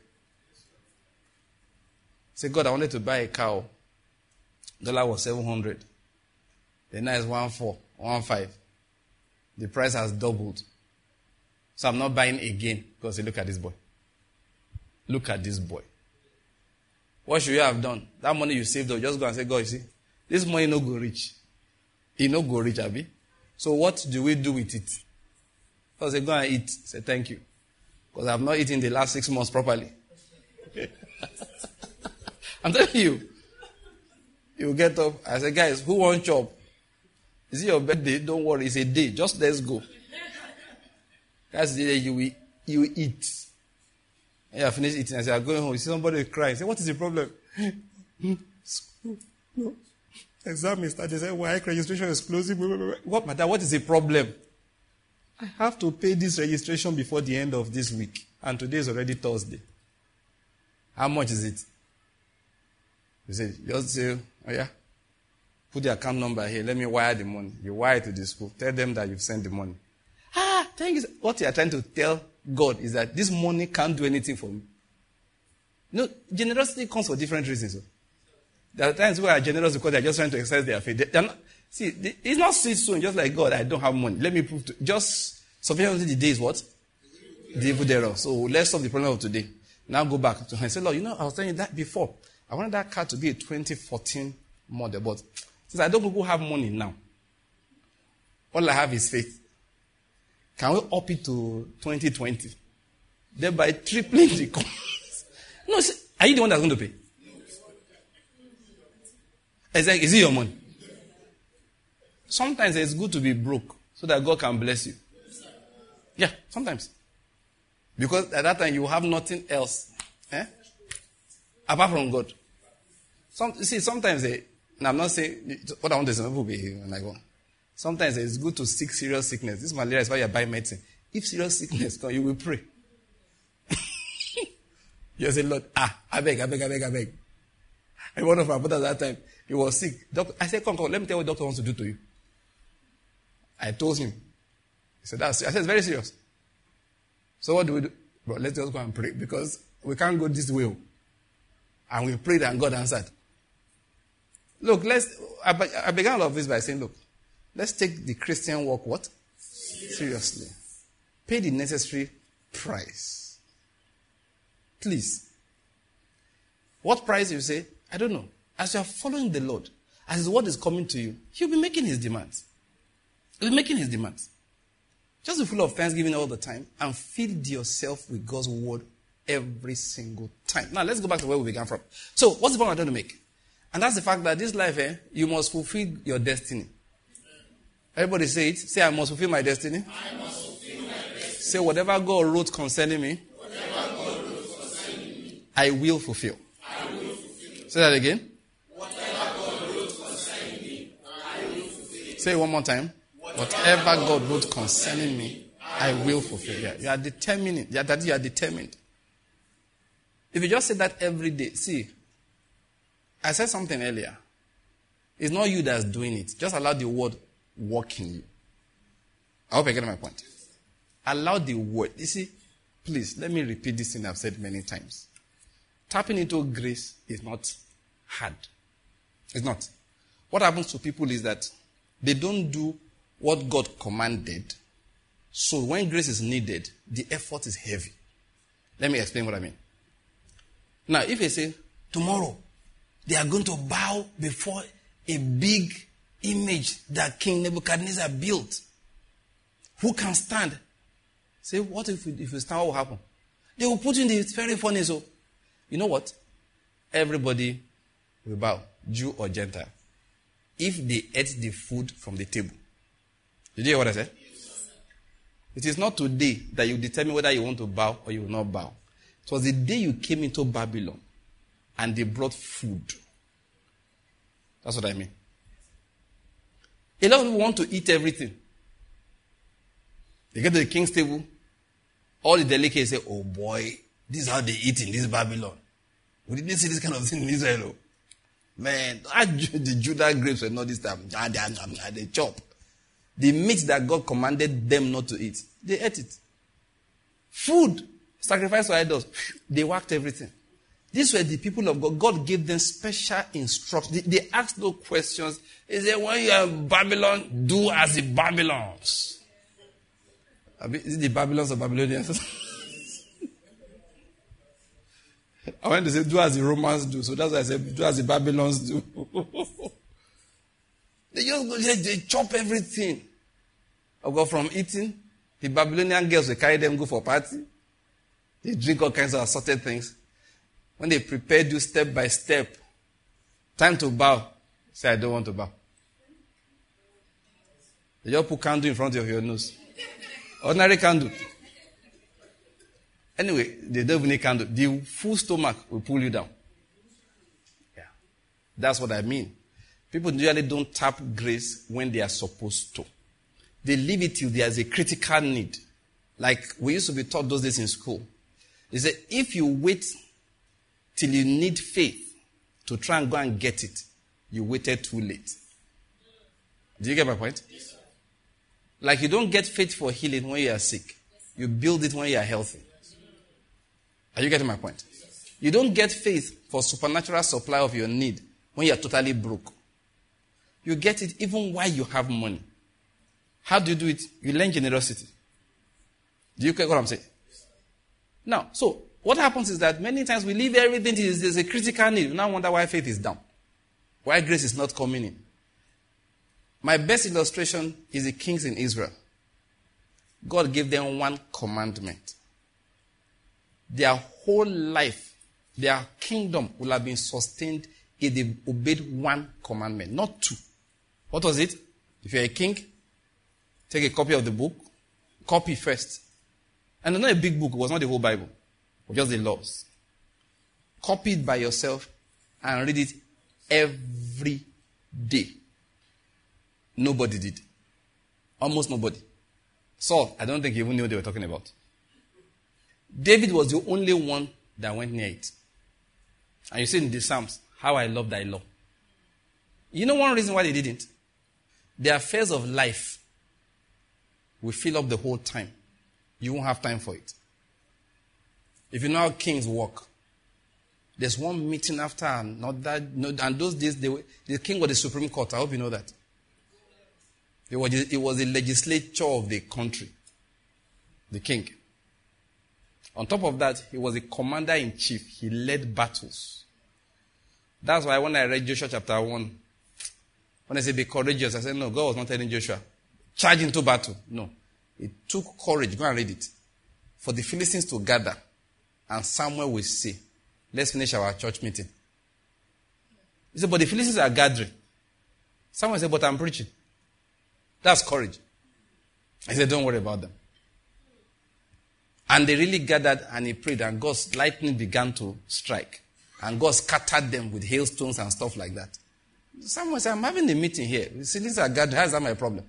Say, God, I wanted to buy a cow. Dollar was 700. The now is 1.4, 1.5. The price has doubled. So I'm not buying again because look at this boy. Look at this boy. What should you have done? That money you saved up, just go and say, God, you see, this money no go rich. He no go rich, Abi. So what do we do with it? So I say, go and eat. Say, thank you. Because I have not eaten the last 6 months properly. I'm telling you. You get up. I say, guys, who wants chop? Is it your birthday? Don't worry, it's a day. Just let's go. That's the day you eat. And you finish eating. I say, I'm going home. You see somebody crying. I say, what is the problem? School. No. Exam is started. They say, why registration is closing? What matter? What is the problem? I have to pay this registration before the end of this week. And today is already Thursday. How much is it? You say, just say, oh yeah, put the account number here. Let me wire the money. You wire it to the school. Tell them that you've sent the money. Thank you. What you are trying to tell God is that this money can't do anything for me. Generosity comes for different reasons. There are times where I are generous because they're just trying to exercise their faith. It's not sweet soon, just like God, I don't have money. Let me prove to just sufficiently the day is what? The evil thereof. So let's solve the problem of today. Now go back to him and say, Lord, I was telling you that before. I wanted that car to be a 2014 model, but since I don't go have money now, all I have is faith. Can we up it to 2020? Thereby tripling the cost. Are you the one that's going to pay? Is it your money? Sometimes it's good to be broke so that God can bless you. Yeah, sometimes. Because at that time you have nothing else. Apart from God. Sometimes, I'm not saying, what I want to say, people be when I go. Sometimes it's good to seek serious sickness. This malaria is why you're buying medicine. If serious sickness comes, you will pray. You say, Lord, I beg. And one of my brothers at that time, he was sick. I said, come, let me tell you what the doctor wants to do to you. I told him. He said, I said, it's very serious. So what do we do? Bro, let's just go and pray because we can't go this way. And we prayed and God answered. Look, I began all of this by saying, look, let's take the Christian walk what? Seriously. Pay the necessary price. Please. What price you say? I don't know. As you are following the Lord, as His word is coming to you, He'll be making His demands. He'll be making His demands. Just be full of thanksgiving all the time and feed yourself with God's word every single time. Now, let's go back to where we began from. So, what's the point I'm trying to make? And that's the fact that this life, you must fulfill your destiny. Everybody say it. Say, I must fulfill my destiny. I must fulfill my destiny. Say, whatever God wrote concerning me, I will fulfill. I will fulfill. Say that again. Whatever God wrote concerning me, I will fulfill. Say it one more time. Whatever God wrote concerning me, I will fulfill. Yeah, you are determined. You are determined. If you just say that every day, see, I said something earlier. It's not you that's doing it. Just allow the word work in you. I hope I get my point. Allow the word. You see, please, let me repeat this thing I've said many times. Tapping into grace is not hard. It's not. What happens to people is that they don't do what God commanded. So when grace is needed, the effort is heavy. Let me explain what I mean. Now, if I say, tomorrow, they are going to bow before a big image that King Nebuchadnezzar built. Who can stand? Say, what if you stand, what will happen? They will put you in the very funny. So, you know what? Everybody will bow, Jew or Gentile, if they ate the food from the table. Did you hear what I said? It is not today that you determine whether you want to bow or you will not bow. It was the day you came into Babylon and they brought food. That's what I mean. A lot of people want to eat everything. They get to the king's table, all the delicacies say, oh boy, this is how they eat in this Babylon. We didn't see this kind of thing in Israel. Man, the Judah grapes were not this time. They chop. The meat that God commanded them not to eat, they ate it. Food, sacrifice to idols, they whacked everything. These were the people of God. God gave them special instructions. They asked no questions. He said, when you are in Babylon, do as the Babylons. Is it the Babylons or Babylonians? I went to say, do as the Romans do. So that's why I said, do as the Babylons do. They just go there, they chop everything. I go from eating. The Babylonian girls, they carry them, go for party. They drink all kinds of assorted things. When they prepared you step by step, time to bow, say, I don't want to bow. They just put candle in front of your nose. Ordinary candle. Anyway, they don't even need candle. The full stomach will pull you down. Yeah. That's what I mean. People usually don't tap grace when they are supposed to. They leave it till there's a critical need. Like we used to be taught those days in school. They say, if you wait till you need faith to try and go and get it, you waited too late. Do you get my point? Yes, like you don't get faith for healing when you are sick. You build it when you are healthy. Are you getting my point? You don't get faith for supernatural supply of your need when you are totally broke. You get it even while you have money. How do you do it? You learn generosity. Do you get what I'm saying? Now, so what happens is that many times we leave everything till there's a critical need. We now wonder why faith is down. Why grace is not coming in. My best illustration is the kings in Israel. God gave them one commandment. Their whole life, their kingdom will have been sustained if they obeyed one commandment, not two. What was it? If you're a king, take a copy of the book, copy first. And it's not a big book, it was not the whole Bible, it was just the laws. Copy it by yourself and read it every day. Nobody did. Almost nobody. Saul, I don't think he even knew what they were talking about. David was the only one that went near it. And you see in the Psalms, how I love thy law. You know one reason why they didn't? The affairs of life will fill up the whole time. You won't have time for it. If you know how kings work, there's one meeting after another. And those days, the king was the Supreme Court. I hope you know that. It was the legislature of the country. The king. On top of that, he was the commander-in-chief. He led battles. That's why when I read Joshua chapter 1, when I say be courageous, I said, no, God was not telling Joshua, charge into battle. No. It took courage. Go and read it. For the Philistines to gather. And Samuel will say, let's finish our church meeting. He said, but the Philistines are gathering. Samuel said, but I'm preaching. That's courage. He said, don't worry about them. And they really gathered and he prayed and God's lightning began to strike. And God scattered them with hailstones and stuff like that. Someone said, I'm having a meeting here. Philistines are gathering. How is that my problem?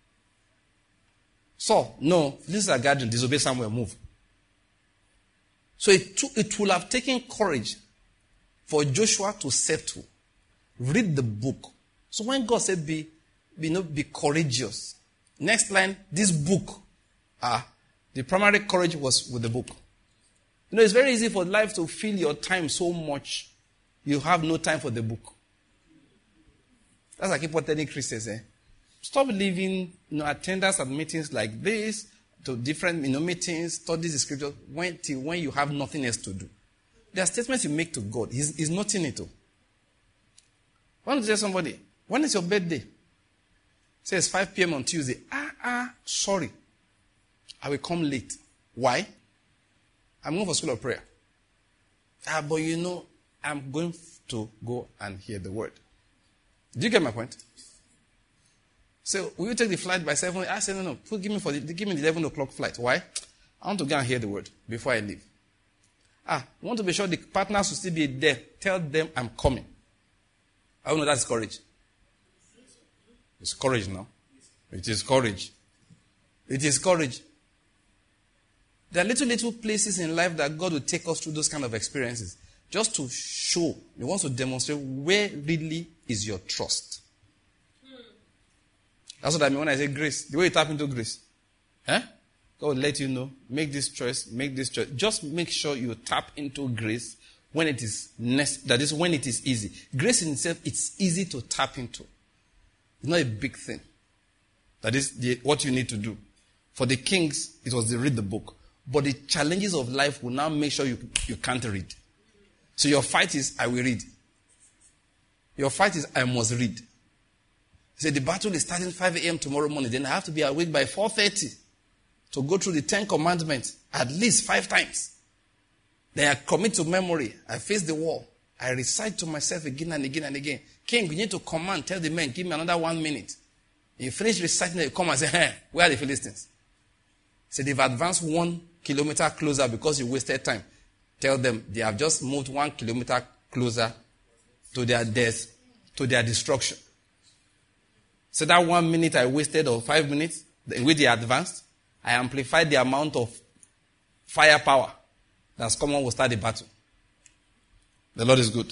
So, no, Philistines are gathering. Disobey Samuel, move. So it will have taken courage for Joshua to settle. Read the book. So when God said be courageous. Next line, this book. The primary courage was with the book. You know, it's very easy for life to fill your time so much, you have no time for the book. That's like I keep on telling Christians, stop leaving, attendance at meetings like this, to different, meetings, study the scripture, till when you have nothing else to do. There are statements you make to God. He's not in it. I want to tell somebody, when is your birthday? Say it's 5 p.m. on Tuesday. Sorry. I will come late. Why? I'm going for school of prayer. But I'm going to go and hear the word. Do you get my point? So, will you take the flight by 7? I said, no. Give me the 11 o'clock flight. Why? I want to go and hear the word before I leave. I want to be sure the partners will still be there. Tell them I'm coming. I don't know that's courage. It's courage now. It is courage. It is courage. There are little places in life that God will take us through those kind of experiences. Just to show. He wants to demonstrate where really is your trust. That's what I mean when I say grace. The way you tap into grace. God will let you know. Make this choice. Make this choice. Just make sure you tap into grace when it is that is when it is easy. Grace in itself, it's easy to tap into. It's not a big thing. That is what you need to do. For the kings, it was to read the book. But the challenges of life will now make sure you can't read. So your fight is, I will read. Your fight is, I must read. Say the battle is starting 5 a.m. tomorrow morning. Then I have to be awake by 4:30 to go through the 10 commandments at least 5 times. Then I commit to memory. I face the wall. I recite to myself again and again and again. King, you need to command. Tell the men, give me another 1 minute. You finish reciting, you come and say, where are the Philistines? Say they've advanced 1 kilometer closer because you wasted time. Tell them they have just moved 1 kilometer closer to their death, to their destruction. So that 1 minute I wasted or 5 minutes in which they advanced, I amplified the amount of firepower that's come on will start the battle. The Lord is good.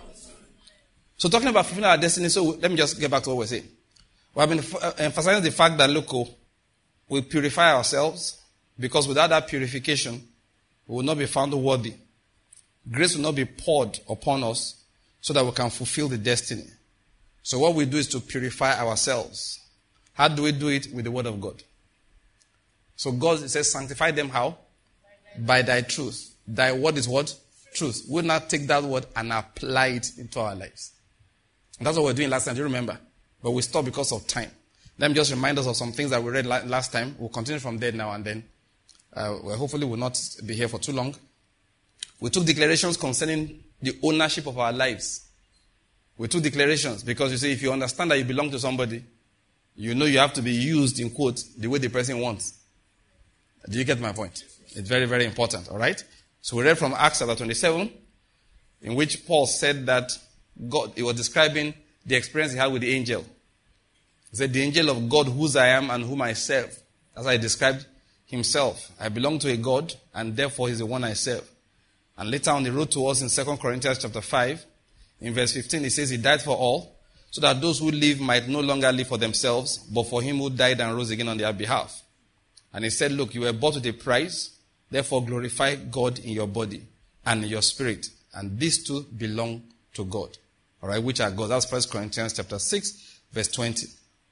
So talking about fulfilling our destiny, so let me just get back to what we're saying. We have been emphasizing the fact that, look, we purify ourselves because without that purification, we will not be found worthy. Grace will not be poured upon us so that we can fulfill the destiny. So what we do is to purify ourselves. How do we do it? With the word of God. So God says, sanctify them how? By thy truth. Thy word is what? Truth. We'll now take that word and apply it into our lives. And that's what we were doing last time. Do you remember? But we stopped because of time. Let me just remind us of some things that we read last time. We'll continue from there now and then. Hopefully we'll not be here for too long. We took declarations concerning the ownership of our lives. We took declarations because you see, if you understand that you belong to somebody, you know you have to be used, in quotes, the way the person wants. Do you get my point? It's very, very important, all right? So we read from Acts chapter 27, in which Paul said that he was describing the experience he had with the angel. He said, the angel of God whose I am and whom I serve. That's how he described himself. I belong to a God, and therefore he's the one I serve. And later on, he wrote to us in 2 Corinthians chapter 5, in verse 15, he says, he died for all, so that those who live might no longer live for themselves, but for him who died and rose again on their behalf. And he said, look, you were bought with a price, therefore glorify God in your body and in your spirit. And these two belong to God. All right, which are God. That's 1 Corinthians chapter 6, verse 20.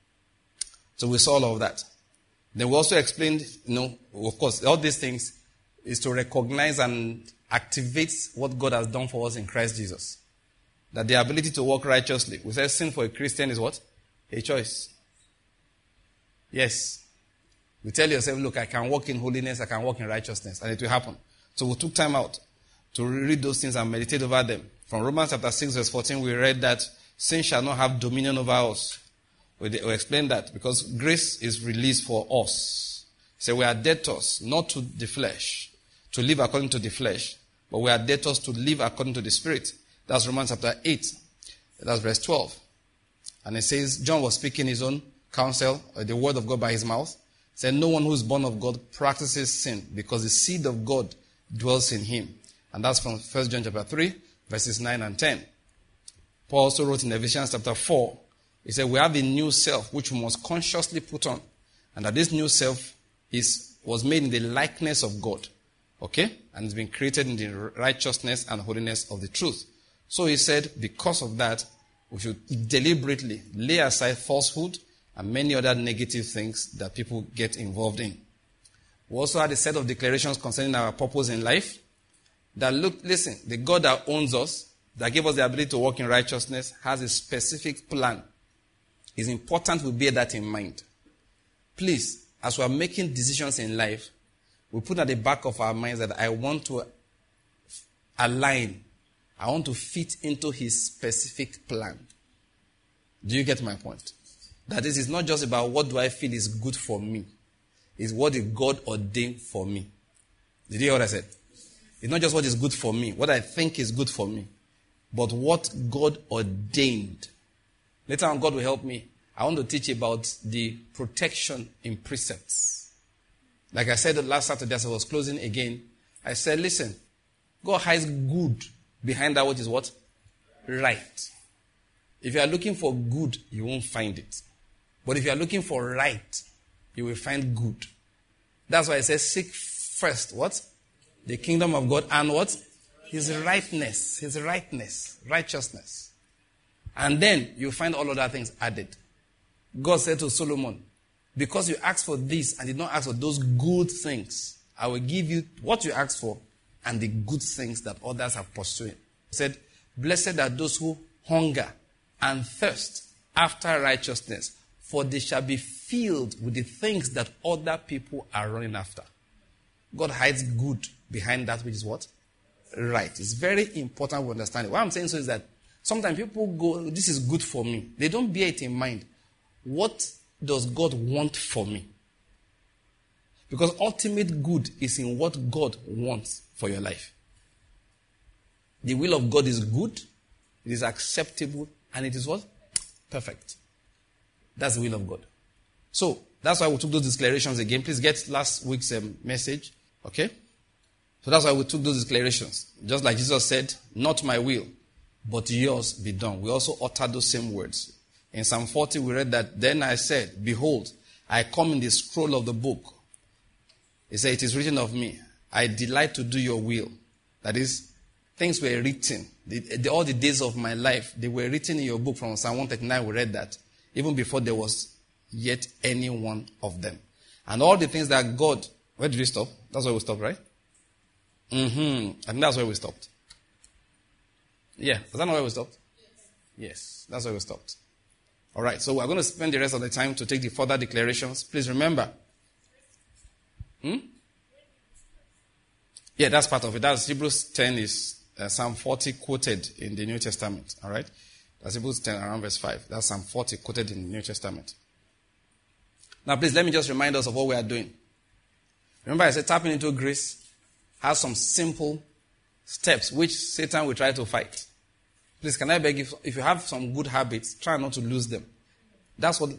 So we saw all of that. Then we also explained, of course, all these things is to recognize and activate what God has done for us in Christ Jesus. That the ability to walk righteously. We said sin for a Christian is what? A choice. Yes. You tell yourself, look, I can walk in holiness, I can walk in righteousness, and it will happen. So we took time out to read those things and meditate over them. From Romans chapter 6 verse 14, we read that sin shall not have dominion over us. We'll explain that because grace is released for us. So we are debtors, not to the flesh, to live according to the flesh, but we are debtors to live according to the Spirit. That's Romans chapter 8. That's verse 12. And it says, John was speaking his own counsel, the word of God by his mouth. He said, no one who is born of God practices sin because the seed of God dwells in him. And that's from 1 John chapter 3, verses 9 and 10. Paul also wrote in Ephesians chapter 4, he said, we have a new self which we must consciously put on. And that this new self was made in the likeness of God. Okay? And it's been created in the righteousness and holiness of the truth. So he said, because of that, we should deliberately lay aside falsehood and many other negative things that people get involved in. We also had a set of declarations concerning our purpose in life. That listen, the God that owns us, that gave us the ability to walk in righteousness, has a specific plan. It's important we bear that in mind. Please, as we are making decisions in life, we put at the back of our minds that I want to align. I want to fit into his specific plan. Do you get my point? That is, it's not just about what do I feel is good for me. It's what did God ordain for me. Did you hear what I said? It's not just what is good for me, what I think is good for me, but what God ordained. Later on, God will help me. I want to teach about the protection in precepts. Like I said last Saturday as I was closing again, I said, listen, God hides good behind that which is what? Right. If you are looking for good, you won't find it. But if you are looking for right, you will find good. That's why it says, seek first what? The kingdom of God and what? His rightness, righteousness. And then you find all other things added. God said to Solomon, because you asked for this and did not ask for those good things, I will give you what you asked for and the good things that others are pursuing. He said, blessed are those who hunger and thirst after righteousness, for they shall be filled with the things that other people are running after. God hides good behind that which is what? Right. It's very important we understand it. What I'm saying so is that sometimes people go, this is good for me. They don't bear it in mind. What does God want for me? Because ultimate good is in what God wants for your life. The will of God is good, it is acceptable, and it is what? Perfect. That's the will of God. So, that's why we took those declarations again. Please get last week's message. Okay? So that's why we took those declarations. Just like Jesus said, not my will, but yours be done. We also uttered those same words. In Psalm 40, we read that, then I said, behold, I come in the scroll of the book. He said, it is written of me, I delight to do your will. That is, things were written. All the days of my life, they were written in your book. From Psalm 139, we read that. Even before there was yet any one of them. And all the things that God... Where did we stop? That's where we stopped, right? I think that's where we stopped. Yeah. Was that not where we stopped? Yes. That's where we stopped. All right. So we're going to spend the rest of the time to take the further declarations. Please remember. Yeah, that's part of it. That's Hebrews 10 is Psalm 40 quoted in the New Testament. All right. That's Hebrews 10 around verse 5. That's Psalm 40 quoted in the New Testament. Now, please let me just remind us of what we are doing. Remember I said tapping into grace has some simple steps which Satan will try to fight. Please, can I beg you, if you have some good habits, try not to lose them. That's what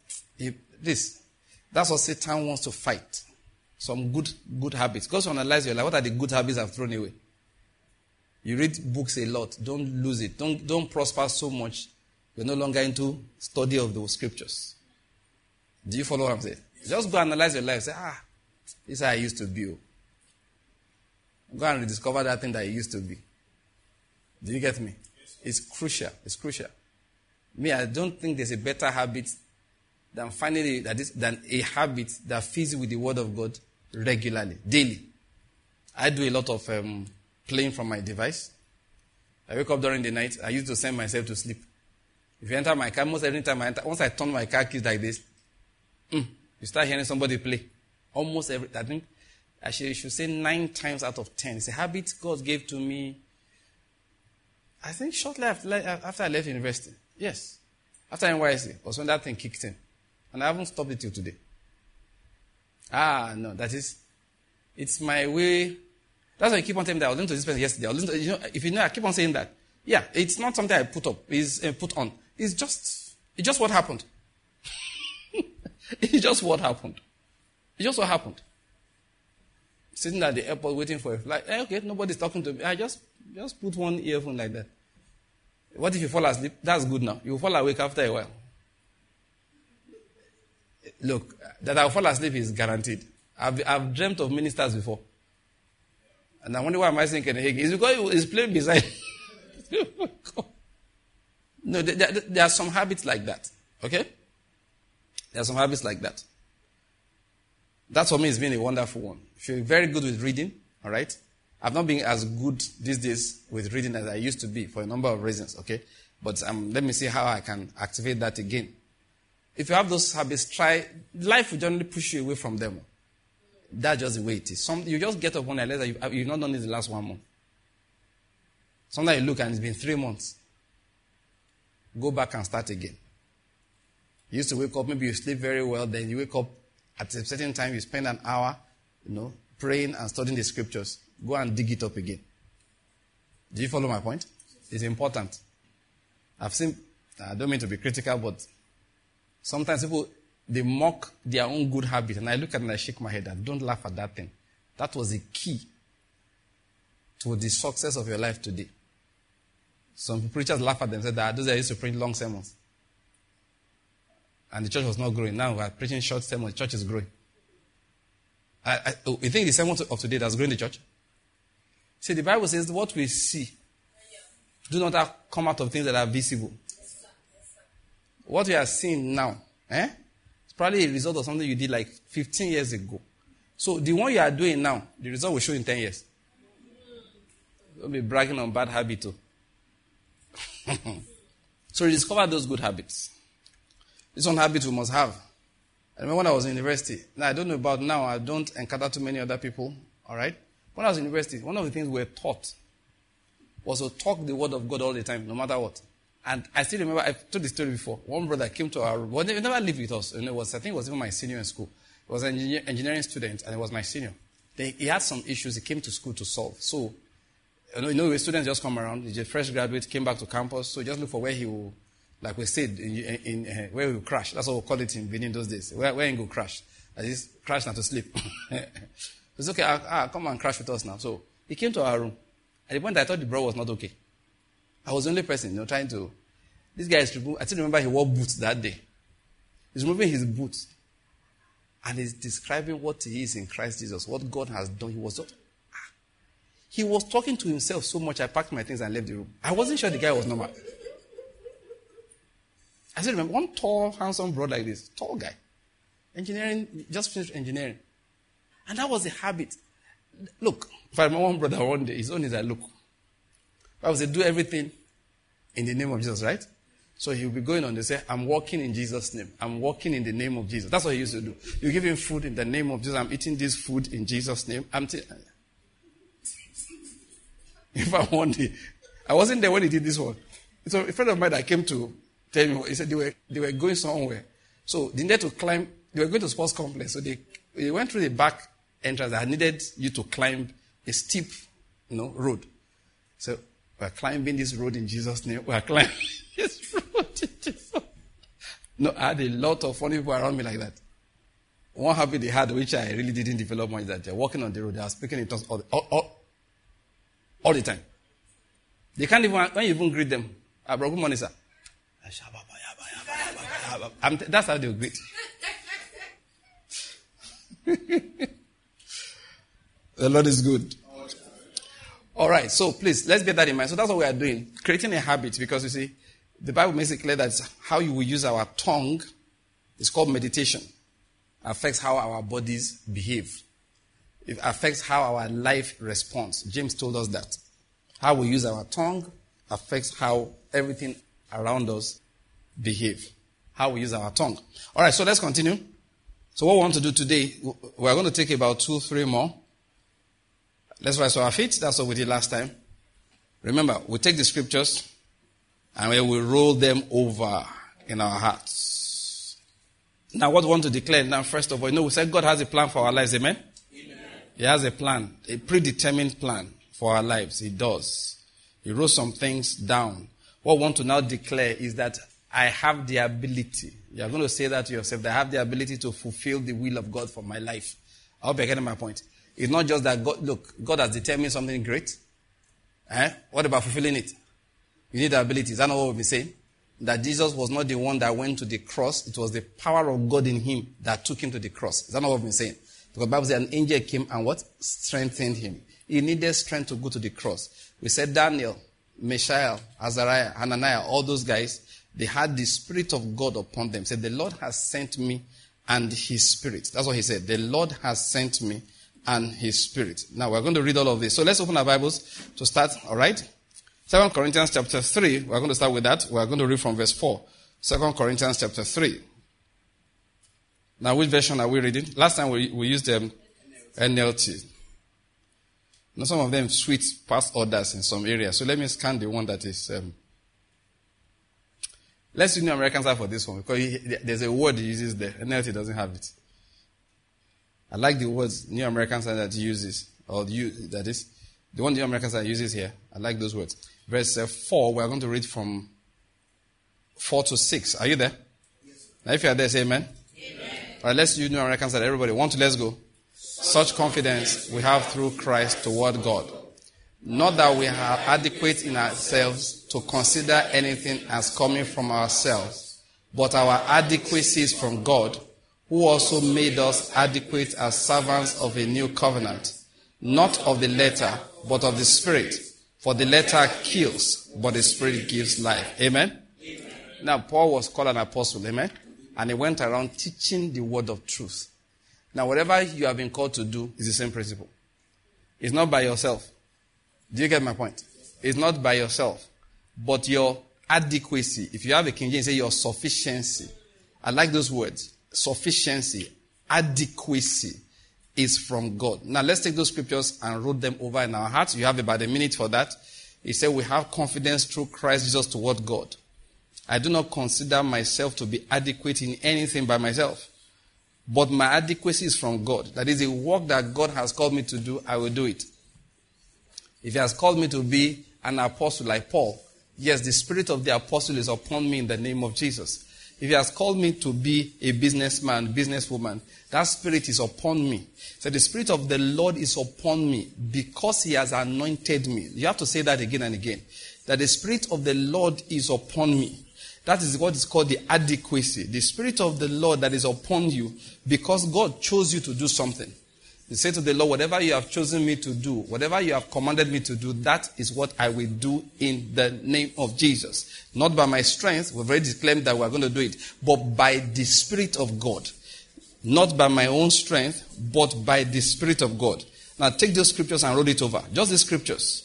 Satan wants to fight. Some good habits. Go to analyze your life. What are the good habits I've thrown away? You read books a lot. Don't lose it. Don't prosper so much. You're no longer into study of those scriptures. Do you follow what I'm saying? Just go analyze your life. Say, this is how I used to be. Go and rediscover that thing that you used to be. Do you get me? It's crucial. It's crucial. Me, I don't think there's a better habit than finding than a habit that feeds with the word of God regularly, daily. I do a lot of playing from my device. I wake up during the night. I used to send myself to sleep. If you enter my car, most every time once I turn my car keys like this, you start hearing somebody play. Almost every, I think, I should say 9 times out of 10. It's a habit God gave to me, I think shortly after I left university. Yes. After NYSC was when that thing kicked in. And I haven't stopped it till today. No, it's my way. That's why I keep on telling me that I was listening to this person yesterday. If you know, I keep on saying that. Yeah, it's not something I put on. It's just what happened. It's just what happened. It's just what happened. Sitting at the airport waiting for a flight. Okay, nobody's talking to me. I just put one earphone like that. What if you fall asleep? That's good now. You will fall awake after a while. Look, that I'll fall asleep is guaranteed. I've dreamt of ministers before. And I wonder why am I saying Kenny It's because he's playing beside. No, there are some habits like that. Okay? There are some habits like that. That for me has been a wonderful one. If you're very good with reading, all right? I've not been as good these days with reading as I used to be for a number of reasons, okay? But let me see how I can activate that again. If you have those habits, life will generally push you away from them. That's just the way it is. You just get up one and realize that you've not done it the last 1 month. Sometimes you look and it's been 3 months. Go back and start again. You used to wake up, maybe you sleep very well, then you wake up at a certain time, you spend an hour, praying and studying the scriptures. Go and dig it up again. Do you follow my point? It's important. I don't mean to be critical, but sometimes people, they mock their own good habit. And I look at it and I shake my head and don't laugh at that thing. That was the key to the success of your life today. Some preachers laugh at them and say that those that used to preach long sermons. And the church was not growing. Now we are preaching short sermons. The church is growing. You think the sermon of today has grown the church? See, the Bible says what we see do not come out of things that are visible. What we are seeing now, it's probably a result of something you did like 15 years ago. So the one you are doing now, the result will show in 10 years. Don't be bragging on bad habits too. So rediscover those good habits. This one habit we must have. I remember when I was in university. Now, I don't know about now. I don't encounter too many other people. All right? When I was in university, one of the things we were taught was to talk the word of God all the time, no matter what. And I still remember, I've told the story before. One brother came to our room. Well, he never lived with us. I think it was even my senior in school. He was an engineering student, and he was my senior. He had some issues he came to school to solve. So, students just come around. He's a fresh graduate, came back to campus. So just look for where he will, like we said, where we will crash. That's what we call it in Benin those days. Where he will crash. That is, crash not to sleep. It's okay, I'll come and crash with us now. So he came to our room. At the point I thought the bro was not okay. I was the only person, trying to. This guy is removing. I still remember he wore boots that day. He's removing his boots. And he's describing what he is in Christ Jesus, what God has done. He was talking to himself so much, I packed my things and left the room. I wasn't sure the guy was normal. I still remember one tall, handsome bro like this, tall guy. Engineering, just finished engineering. And that was the habit. Look, if I remember one brother one day, his own is look. I was do everything in the name of Jesus, right? So he'll be going on to say, I'm walking in Jesus' name. I'm walking in the name of Jesus. That's what he used to do. You give him food in the name of Jesus. I'm eating this food in Jesus' name. In fact, one day, I wasn't there when he did this one. So a friend of mine that came to tell me, he said they were going somewhere. So they needed to climb. They were going to sports complex. So they went through the back entrance. I needed you to climb a steep, road. So we're climbing this road in Jesus' name. We're climbing this road in Jesus' name. No, I had a lot of funny people around me like that. One habit they had, which I really didn't develop much, is that they're walking on the road. They are speaking in tongues all the time. They can't even, when you even greet them, good morning, sir. That's how they greet. The Lord is good. All right, so please, let's bear that in mind. So that's what we are doing, creating a habit, because you see, the Bible makes it clear that how you will use our tongue is called meditation. Affects how our bodies behave. It affects how our life responds. James told us that. How we use our tongue affects how everything around us behave. How we use our tongue. All right, so let's continue. So what we want to do today, we're going to take about 2-3 more. Let's rise to our feet. That's what we did last time. Remember, we take the scriptures and we will roll them over in our hearts. Now, what we want to declare now, first of all, we said God has a plan for our lives, amen? Amen? He has a plan, a predetermined plan for our lives. He does. He wrote some things down. What we want to now declare is that I have the ability. You are going to say that to yourself, that I have the ability to fulfill the will of God for my life. I hope you're getting my point. It's not just that God has determined something great. What about fulfilling it? You need the ability. Is that not what we've been saying? That Jesus was not the one that went to the cross. It was the power of God in him that took him to the cross. Is that not what we've been saying? Because the Bible says an angel came and what? Strengthened him. He needed strength to go to the cross. We said Daniel, Mishael, Azariah, Hananiah, all those guys, they had the Spirit of God upon them. Said, the Lord has sent me and his Spirit. That's what he said. The Lord has sent me and his Spirit. Now we're going to read all of this. So let's open our Bibles to start, all right? 2 Corinthians chapter 3, we're going to start with that. We're going to read from verse 4. 2 Corinthians chapter 3. Now, which version are we reading? Last time we used NLT. Now, some of them switch past others in some areas. So let me scan the one that is... Let's use New American Standard for this one, because there's a word he uses there. NLT doesn't have it. I like the words New American Standard uses, that is, the one New American Standard uses here. I like those words. Verse 4, we're going to read from 4 to 6. Are you there? Yes. Now, if you are there, say amen. Amen. All right, let's use New American Standard. Everybody, 1, 2, let's go. Such confidence we have through Christ toward God. Not that we are adequate in ourselves to consider anything as coming from ourselves, but our adequacy is from God, who also made us adequate as servants of a new covenant, not of the letter, but of the Spirit. For the letter kills, but the Spirit gives life. Amen? Amen. Now, Paul was called an apostle, amen? And he went around teaching the word of truth. Now, whatever you have been called to do is the same principle. It's not by yourself. Do you get my point? It's not by yourself, but your adequacy. If you have a King James, say your sufficiency. I like those words. Sufficiency, adequacy is from God. Now let's take those scriptures and root them over in our hearts. You have about a minute for that. He said we have confidence through Christ Jesus toward God. I do not consider myself to be adequate in anything by myself, but my adequacy is from God. That is, the work that God has called me to do, I will do it. If he has called me to be an apostle like Paul, yes, the spirit of the apostle is upon me in the name of Jesus. If he has called me to be a businessman, businesswoman, that spirit is upon me. So the spirit of the Lord is upon me because he has anointed me. You have to say that again and again. That the spirit of the Lord is upon me. That is what is called the adequacy. The spirit of the Lord that is upon you because God chose you to do something. You say to the Lord, whatever you have chosen me to do, whatever you have commanded me to do, that is what I will do in the name of Jesus. Not by my strength, we've already claimed that we're going to do it, but by the Spirit of God. Not by my own strength, but by the Spirit of God. Now take those scriptures and roll it over. Just the scriptures.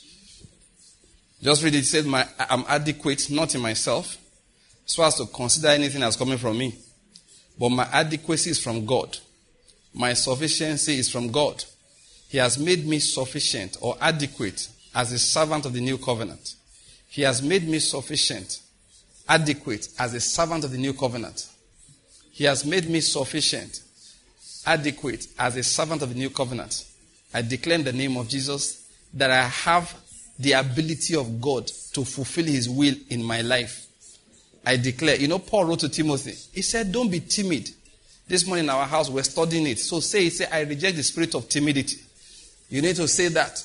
Just read it. It says, I'm adequate, not in myself, so as to consider anything as coming from me. But my adequacy is from God. My sufficiency is from God. He has made me sufficient or adequate as a servant of the new covenant. He has made me sufficient, adequate as a servant of the new covenant. He has made me sufficient, adequate as a servant of the new covenant. I declare in the name of Jesus that I have the ability of God to fulfill his will in my life. I declare, Paul wrote to Timothy. He said, don't be timid. This morning in our house, we're studying it. So say, I reject the spirit of timidity. You need to say that.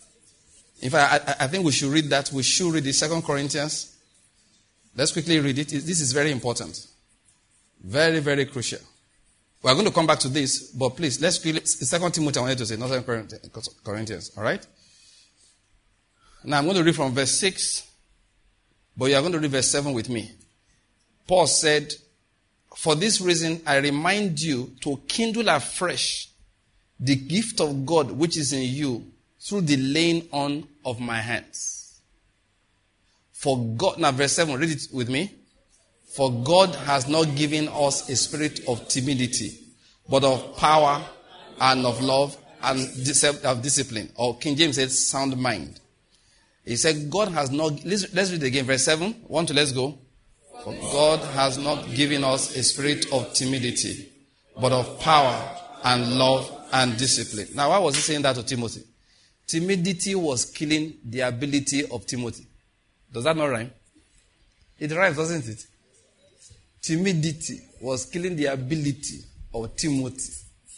In fact, I think we should read that. We should read the 2 Corinthians. Let's quickly read it. This is very important. Very, very crucial. We're going to come back to this, but please, let's quickly, 2 Timothy I wanted to say, not 2 Corinthians. All right? Now I'm going to read from verse 6, but you are going to read verse 7 with me. Paul said, for this reason, I remind you to kindle afresh the gift of God which is in you through the laying on of my hands. For God, now verse 7, read it with me. For God has not given us a spirit of timidity, but of power and of love and of discipline. Or King James said sound mind. He said God has not, let's read it again, verse 7. 1, 2, let's go. For God has not given us a spirit of timidity, but of power and love and discipline. Now, why was he saying that to Timothy? Timidity was killing the ability of Timothy. Does that not rhyme? It rhymes, doesn't it? Timidity was killing the ability of Timothy.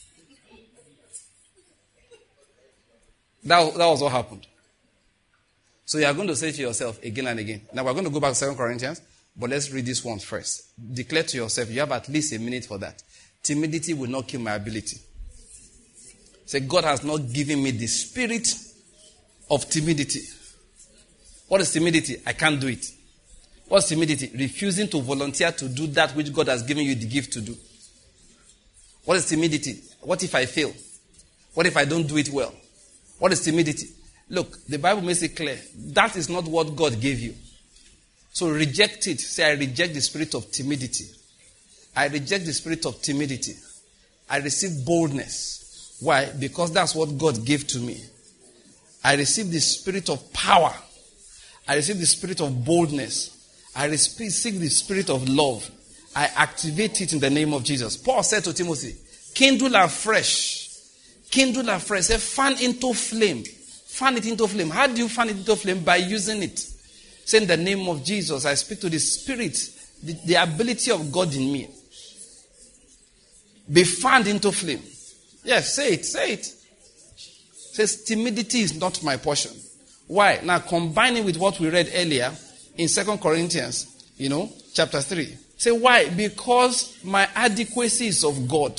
That was what happened. So you are going to say to yourself again and again. Now we're going to go back to 2 Corinthians, but let's read this one first. Declare to yourself, you have at least a minute for that. Timidity will not kill my ability. Say, God has not given me the spirit of timidity. What is timidity? I can't do it. What's timidity? Refusing to volunteer to do that which God has given you the gift to do. What is timidity? What if I fail? What if I don't do it well? What is timidity? Look, the Bible makes it clear. That is not what God gave you. So reject it. Say, I reject the spirit of timidity. I reject the spirit of timidity. I receive boldness. Why? Because that's what God gave to me. I receive the spirit of power. I receive the spirit of boldness. I receive the spirit of love. I activate it in the name of Jesus. Paul said to Timothy, kindle afresh. Kindle afresh. Say, fan into flame. Fan it into flame. How do you fan it into flame? By using it. Say, in the name of Jesus, I speak to the spirit, the ability of God in me. Be fanned into flame. Yes, say it, say it. Says, timidity is not my portion. Why? Now, combining with what we read earlier in 2 Corinthians, chapter 3. Say, why? Because my adequacy is of God.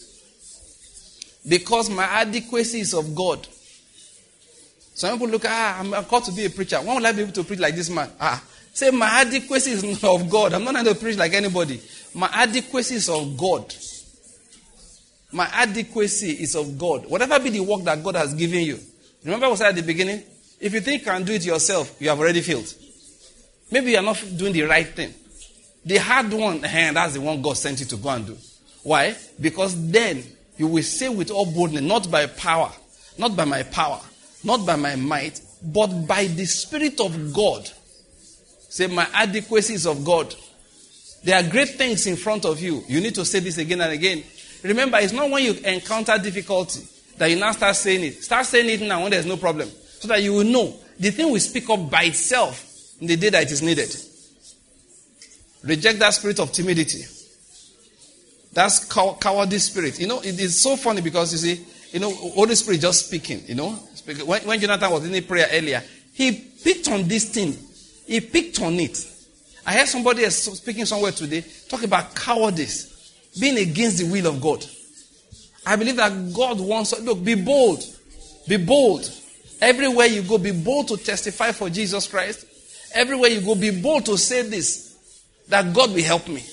Because my adequacy is of God. Some people look, I'm called to be a preacher. When will I be able to preach like this man? Say, my adequacy is not of God. I'm not going to preach like anybody. My adequacy is of God. My adequacy is of God. Whatever be the work that God has given you. Remember what I said at the beginning? If you think you can do it yourself, you have already failed. Maybe you are not doing the right thing. The hard one, that's the one God sent you to go and do. Why? Because then you will say with all boldness, not by power, not by my power, not by my might, but by the Spirit of God. Say, my adequacy is of God. There are great things in front of you. You need to say this again and again. Remember, it's not when you encounter difficulty that you now start saying it. Start saying it now when there's no problem. So that you will know. The thing will speak up by itself in the day that it is needed. Reject that spirit of timidity. That's cowardly spirit. It is so funny because you see, Holy Spirit just speaking, When Jonathan was in the prayer earlier, he picked on this thing. He picked on it. I heard somebody else speaking somewhere today, talk about cowardice, being against the will of God. I believe that God wants us, look, be bold. Be bold. Everywhere you go, be bold to testify for Jesus Christ. Everywhere you go, be bold to say this, that God will help me.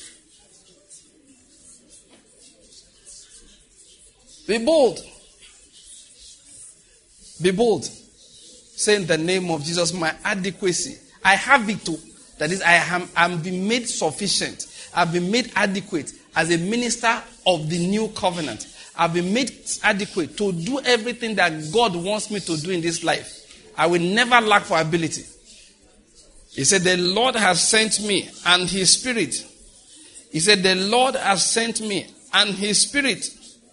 Be bold. Be bold. Say in the name of Jesus, my adequacy. I have it too. That is, I'm being made sufficient. I've been made adequate as a minister of the new covenant. I've been made adequate to do everything that God wants me to do in this life. I will never lack for ability. He said, the Lord has sent me and His Spirit. He said, the Lord has sent me and His Spirit.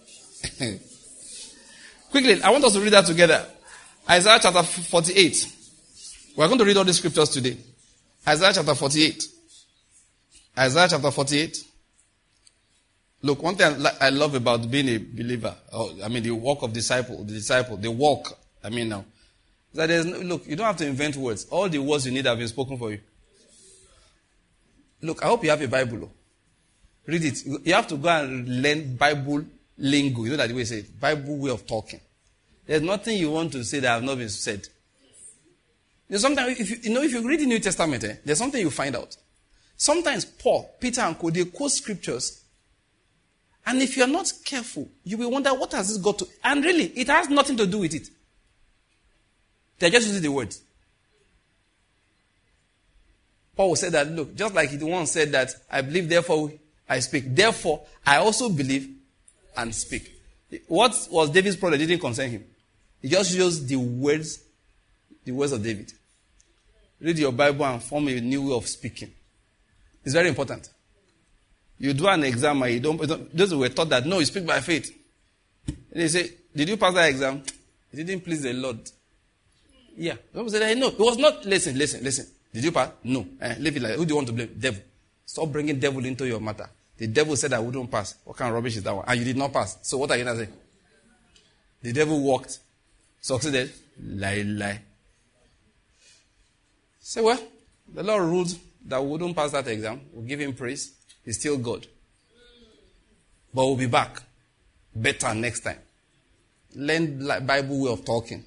Quickly, I want us to read that together. Isaiah chapter 48. We're going to read all the scriptures today. Isaiah chapter 48. Isaiah chapter 48. Look, one thing I love about being a believer, the walk of the walk, now, is that look, you don't have to invent words. All the words you need have been spoken for you. Look, I hope you have a Bible. Read it. You have to go and learn Bible lingo. You know that the way you say it. Bible way of talking. There's nothing you want to say that has not been said. Sometimes, if you read the New Testament, there's something you find out. Sometimes Paul, Peter, and Co, they quote scriptures. And if you're not careful, you will wonder, what has this got to... And really, it has nothing to do with it. They're just using the words. Paul said that, look, just like the one said that, I believe, therefore I speak. Therefore, I also believe and speak. What was David's problem? It didn't concern him. He just used the words of David. Read your Bible and form a new way of speaking. It's very important. You do an exam and you don't, those who were taught that, no, you speak by faith. And they say, did you pass that exam? It didn't please the Lord. Yeah. People say, no, it was not. Listen. Did you pass? No. Leave it like that. Who do you want to blame? Devil. Stop bringing devil into your matter. The devil said I wouldn't pass. What kind of rubbish is that one? And you did not pass. So what are you going to say? The devil walked. Succeeded. Lie. Say, well, the Lord ruled that we wouldn't pass that exam. We'll give him praise. He's still God. But we'll be back. Better next time. Learn Bible way of talking.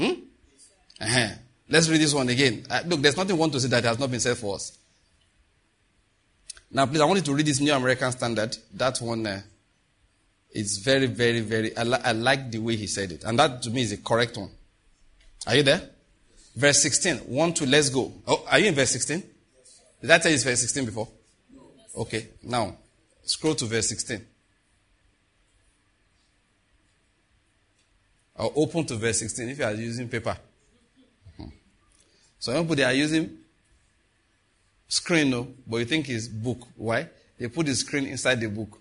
Let's read this one again. Look, there's nothing we want to say that has not been said for us. Now, please, I want you to read this New American Standard. That one is very, very, very... I like the way he said it. And that, to me, is the correct one. Are you there? Verse 16. 1, 2, let's go. Oh, are you in verse 16? Did I tell you it's verse 16 before? Okay, now, scroll to verse 16. Or open to verse 16 if you are using paper. Some people, they are using screen, no, but you think it's book. Why? They put the screen inside the book.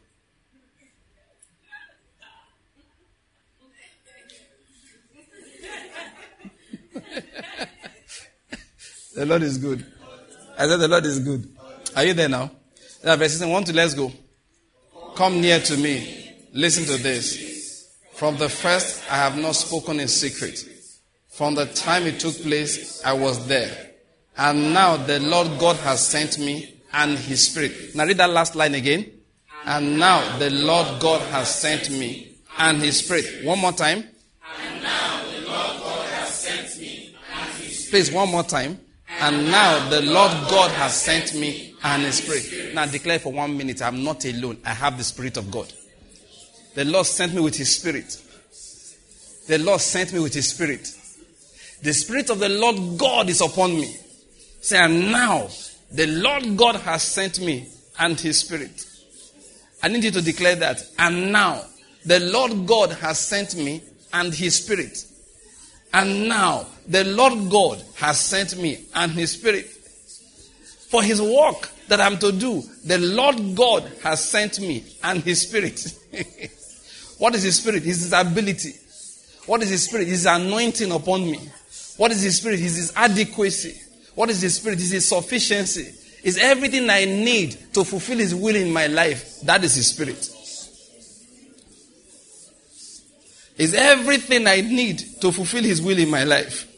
The Lord is good. I said the Lord is good. Are you there now? Now, verse 16, 1, 2, let's go. Come near to me. Listen to this. From the first, I have not spoken in secret. From the time it took place, I was there. And now the Lord God has sent me and his Spirit. Now read that last line again. And now the Lord God has sent me and his Spirit. One more time. And now the Lord God has sent me and his Spirit. Please, one more time. And now the Lord God has sent me and his Spirit. Now declare for 1 minute, I'm not alone. I have the Spirit of God. The Lord sent me with his Spirit. The Lord sent me with his Spirit. The Spirit of the Lord God is upon me. Say, and now the Lord God has sent me and his Spirit. I need you to declare that. And now the Lord God has sent me and his Spirit. And now the Lord God has sent me and his Spirit. For his work that I'm to do, the Lord God has sent me and his Spirit. What is his Spirit? It's his ability. What is his Spirit? His anointing upon me. What is his Spirit? It's his adequacy. What is his Spirit? It's his sufficiency. It's everything I need to fulfill his will in my life. That is his Spirit. It's everything I need to fulfill his will in my life.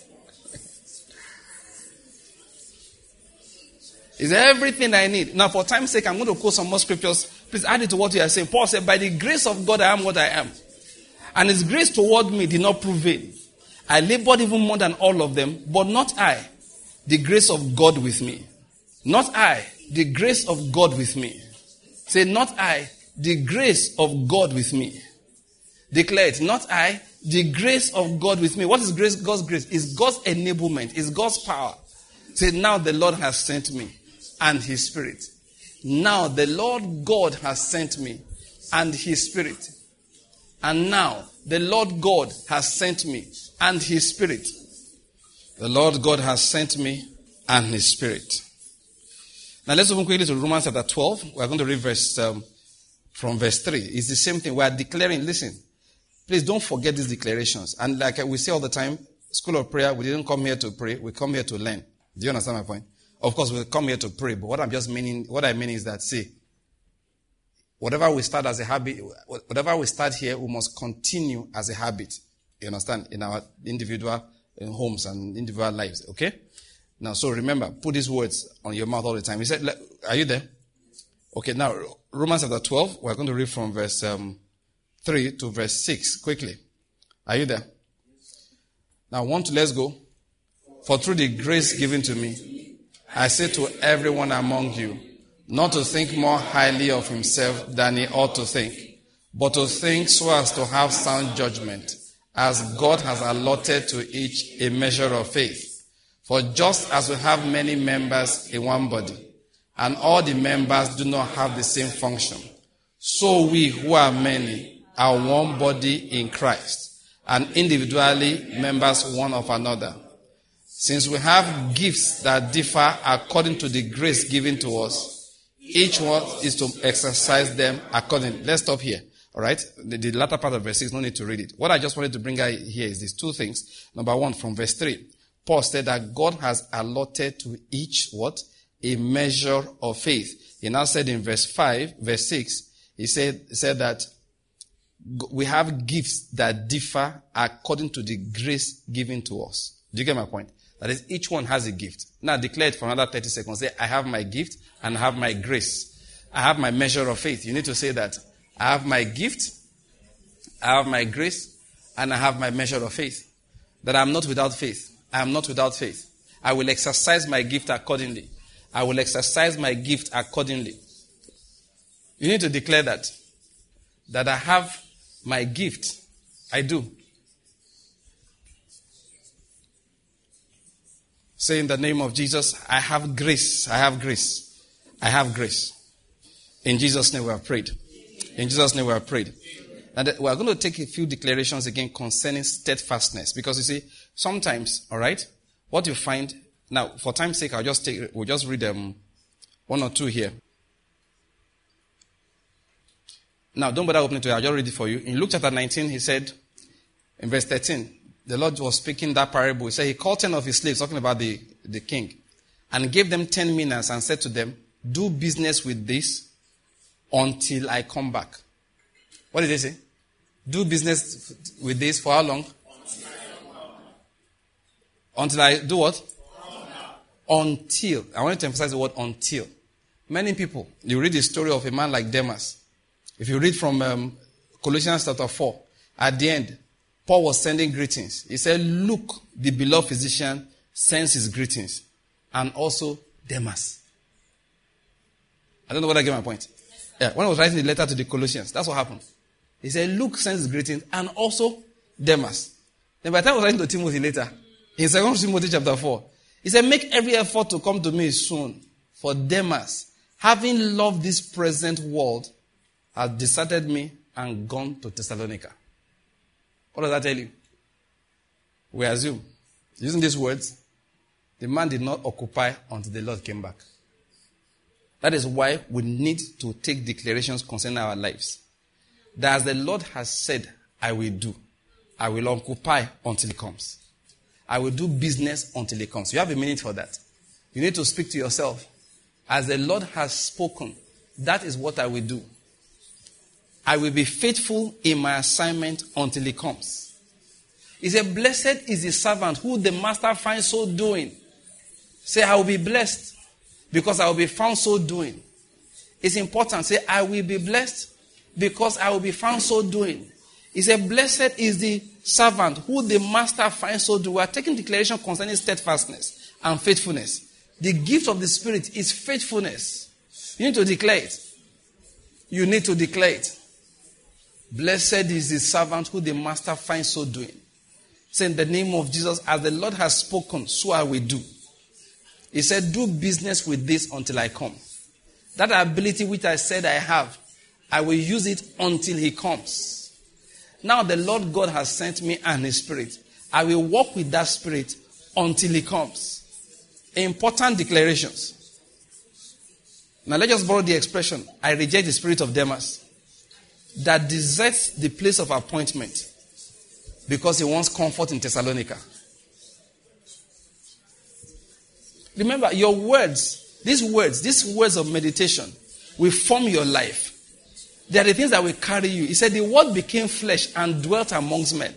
It's everything I need. Now, for time's sake, I'm going to quote some more scriptures. Please add it to what you are saying. Paul said, by the grace of God, I am what I am. And his grace toward me did not prevail. I labored even more than all of them, but not I. The grace of God with me. Not I. The grace of God with me. Say, not I. The grace of God with me. Declare it. Not I. The grace of God with me. What is grace? God's grace. It's God's enablement. It's God's power. Say, now the Lord has sent me and his Spirit. Now the Lord God has sent me and his Spirit. And now the Lord God has sent me and his Spirit. The Lord God has sent me and his Spirit. Now let's open quickly to Romans chapter 12. We're going to read from verse 3. It's the same thing. We are declaring, listen, please don't forget these declarations. And like we say all the time, School of Prayer, we didn't come here to pray. We come here to learn. Do you understand my point? Of course, we come here to pray. But what I mean is that, see, whatever we start as a habit, whatever we start here, we must continue as a habit. You understand? In our individual homes and individual lives. Okay? Now, so remember, put these words on your mouth all the time. He said, are you there? Okay, now, Romans chapter 12, we're going to read from verse 3 to verse 6 quickly. Are you there? Now, let's go. For through the grace given to me, I say to everyone among you, not to think more highly of himself than he ought to think, but to think so as to have sound judgment, as God has allotted to each a measure of faith. For just as we have many members in one body, and all the members do not have the same function, so we who are many are one body in Christ, and individually members one of another. Since we have gifts that differ according to the grace given to us, each one is to exercise them accordingly. Let's stop here. All right? The latter part of verse 6, no need to read it. What I just wanted to bring out here is these two things. Number one, from verse 3, Paul said that God has allotted to each what? A measure of faith. He now said in verse 6, he said that we have gifts that differ according to the grace given to us. Do you get my point? That is, each one has a gift. Now declare it for another 30 seconds. Say, I have my gift and I have my grace. I have my measure of faith. You need to say that. I have my gift, I have my grace, and I have my measure of faith. That I am not without faith. I am not without faith. I will exercise my gift accordingly. I will exercise my gift accordingly. You need to declare that. That I have my gift. I do. Say in the name of Jesus, I have grace. I have grace. I have grace. In Jesus' name we have prayed. In Jesus' name we have prayed. And we are going to take a few declarations again concerning steadfastness. Because you see, sometimes, all right, what you find, now for time's sake, we'll just read one or two here. Now, don't bother opening to it, I'll just read it for you. In Luke chapter 19, he said, in verse 13, the Lord was speaking that parable. He said, he called 10 of his slaves, talking about the king, and gave them 10 minas and said to them, do business with this until I come back. What did they say? Do business with this for how long? Until I do what? Until. I want to emphasize the word until. Many people, you read the story of a man like Demas. If you read from Colossians chapter 4, at the end, Paul was sending greetings. He said, look, the beloved physician sends his greetings. And also Demas. I don't know whether I get my point. Yeah, when I was writing the letter to the Colossians, that's what happened. He said, Luke sends his greetings and also Demas. Then by the time I was writing to Timothy later, in 2 Timothy chapter 4, he said, make every effort to come to me soon. For Demas, having loved this present world, has deserted me and gone to Thessalonica. What does that tell you? We assume, using these words, the man did not occupy until the Lord came back. That is why we need to take declarations concerning our lives. That as the Lord has said, I will do. I will occupy until He comes. I will do business until He comes. You have a minute for that. You need to speak to yourself. As the Lord has spoken, that is what I will do. I will be faithful in my assignment until He comes. He said, blessed is the servant who the master finds so doing. Say, I will be blessed because I will be found so doing. It's important. Say, I will be blessed because I will be found so doing. He said, blessed is the servant who the master finds so doing. We are taking declaration concerning steadfastness and faithfulness. The gift of the Spirit is faithfulness. You need to declare it. You need to declare it. Blessed is the servant who the master finds so doing. Say, in the name of Jesus, as the Lord has spoken, so I will do. He said, do business with this until I come. That ability which I said I have, I will use it until He comes. Now the Lord God has sent me and His Spirit. I will walk with that Spirit until He comes. Important declarations. Now let's just borrow the expression, I reject the spirit of Demas, that deserts the place of appointment because he wants comfort in Thessalonica. Remember, your words, these words of meditation will form your life. They are the things that will carry you. He said, the word became flesh and dwelt amongst men.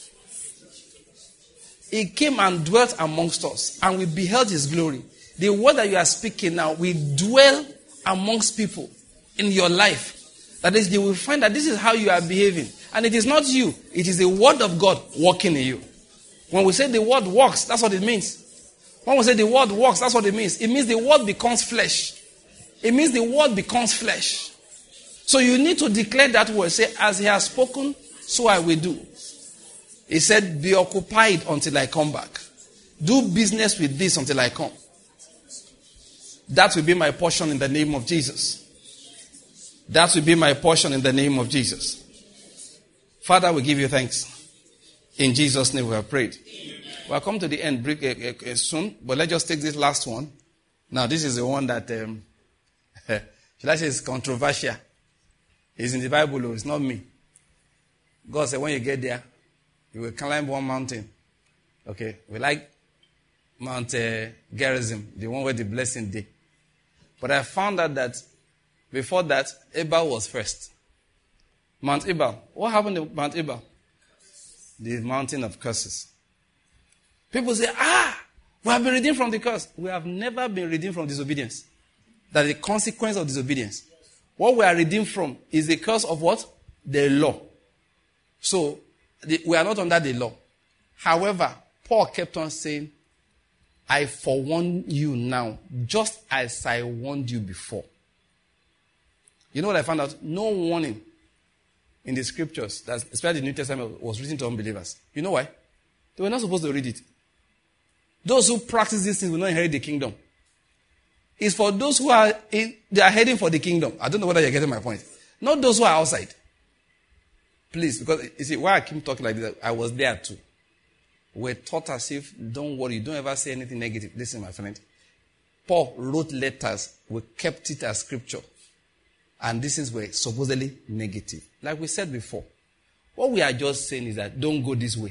He came and dwelt amongst us, and we beheld His glory. The word that you are speaking now will dwell amongst people in your life. That is, they will find that this is how you are behaving. And it is not you. It is the word of God working in you. When we say the word works, that's what it means. When we say the word works, that's what it means. It means the word becomes flesh. It means the word becomes flesh. So you need to declare that word. Say, as He has spoken, so I will do. He said, be occupied until I come back. Do business with this until I come. That will be my portion in the name of Jesus. That will be my portion in the name of Jesus. Father, we give you thanks. In Jesus' name we have prayed. We'll come to the end soon, but let's just take this last one. Now, this is the one that, should I say, is controversial. It's in the Bible, it's not me. God said, when you get there, you will climb one mountain. Okay, we like Mount Gerizim, the one where the blessing day. But I found out that before that, Ebal was first. Mount Ebal. What happened to Mount Ebal? The mountain of curses. People say, we have been redeemed from the curse. We have never been redeemed from disobedience. That is the consequence of disobedience. What we are redeemed from is the curse of what? The law. So, we are not under the law. However, Paul kept on saying, I forewarn you now, just as I warned you before. You know what I found out? No warning in the scriptures, especially the New Testament, was written to unbelievers. You know why? They were not supposed to read it. Those who practice these things will not inherit the kingdom. It's for those who are they are heading for the kingdom. I don't know whether you're getting my point. Not those who are outside. Please, because you see, why I keep talking like this, I was there too. We're taught as if, don't worry, don't ever say anything negative. Listen, my friend. Paul wrote letters. We kept it as scripture. And these things were supposedly negative. Like we said before. What we are just saying is that don't go this way.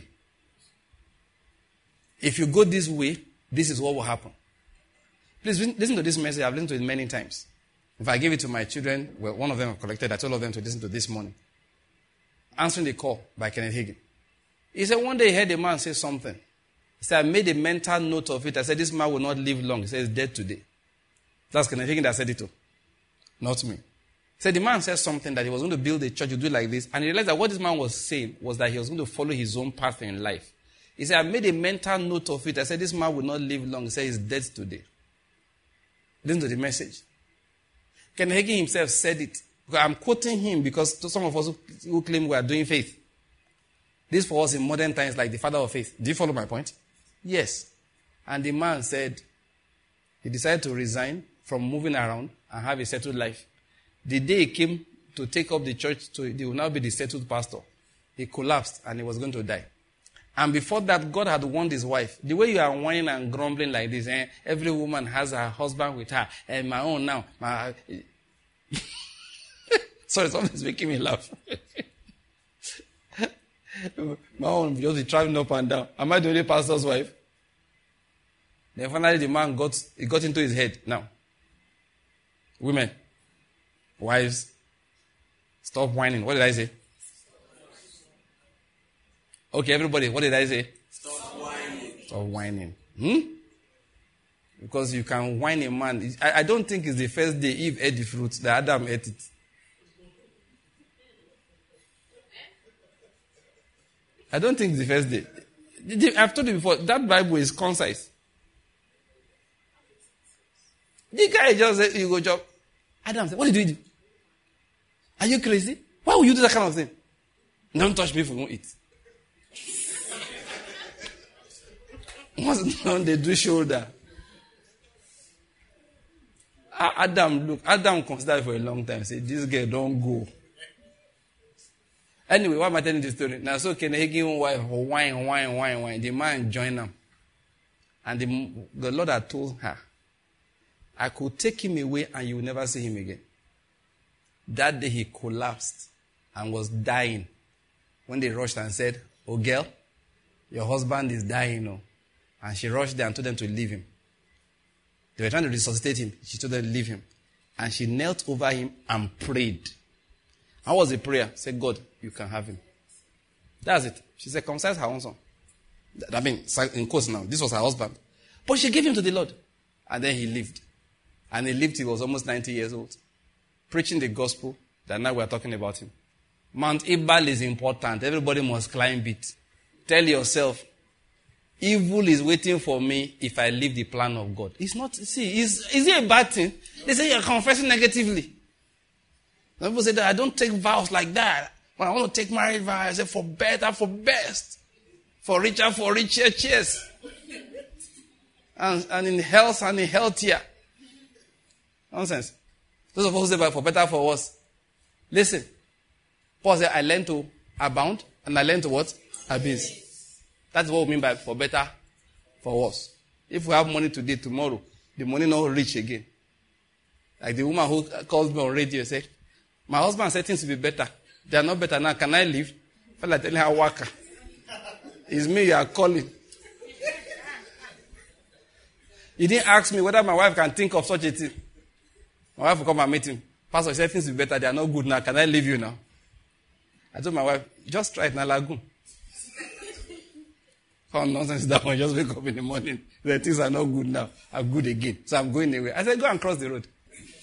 If you go this way, this is what will happen. Please listen to this message. I've listened to it many times. If I give it to my children, well, one of them have collected. I told all of them to listen to this morning. Answering the Call by Kenneth Hagin. He said one day he heard a man say something. He said, I made a mental note of it. I said, this man will not live long. He said, he's dead today. That's Kenneth Hagin that said it too. Not me. He said the man said something that he was going to build a church, you do it like this. And he realized that what this man was saying was that he was going to follow his own path in life. He said, I made a mental note of it. I said, this man will not live long. He said, he's dead today. Listen to the message. Kenneth Hagin himself said it. I'm quoting him because to some of us who claim we are doing faith. This for us in modern times like the father of faith. Do you follow my point? Yes. And the man said he decided to resign from moving around and have a settled life. The day he came to take up the church, he will now be the settled pastor. He collapsed and he was going to die. And before that, God had warned his wife. The way you are whining and grumbling like this, every woman has her husband with her, and my own now. Sorry, something's making me laugh. My own just be traveling up and down. Am I the only pastor's wife? Then finally the man got into his head. Now, women, wives, stop whining. What did I say? Okay, everybody, what did I say? Stop whining. Stop whining. Because you can whine a man. I don't think it's the first day Eve ate the fruit that Adam ate it. I don't think it's the first day. I've told you before, that Bible is concise. The guy just said, you go job. Adam said, what did you do? Are you crazy? Why would you do that kind of thing? Don't touch me if you won't eat. Once done, they do shoulder. Adam considered for a long time. Said, this girl don't go. Anyway, why am I telling this story? Now, so Kenneth Hagin wife whine. The man joined them. And the Lord had told her, I could take him away and you will never see him again. That day he collapsed and was dying. When they rushed and said, oh girl, your husband is dying. Oh. And she rushed there and told them to leave him. They were trying to resuscitate him. She told them to leave him. And she knelt over him and prayed. How was the prayer? Said, God, you can have him. That's it. She circumcised her own son. I mean, in quotes now, this was her husband. But she gave him to the Lord. And then he lived. And he lived, he was almost 90 years old. Preaching the gospel that now we are talking about him. Mount Ebal is important. Everybody must climb it. Tell yourself, evil is waiting for me if I leave the plan of God. It's not, see, is it a bad thing? They say you're confessing negatively. Some people say that I don't take vows like that. When I want to take marriage vows, I say for better, for best. For richer, cheers. And in health and in healthier. Nonsense. Those of us who say for better, for worse. Listen. Paul said, I learned to abound and I learned to what? Abuse. That's what we mean by for better, for us. If we have money today, tomorrow, the money not reach again. Like the woman who called me on radio said, my husband said things will be better. They are not better now. Can I leave? I felt like telling her, worker. It's me you are calling. He didn't ask me whether my wife can think of such a thing. My wife will come and meet him. Pastor said things will be better. They are not good now. Can I leave you now? I told my wife, just try it now, Lagoon. How nonsense that one. Just wake up in the morning. The things are not good now. Are good again. So I'm going away. I said, go and cross the road.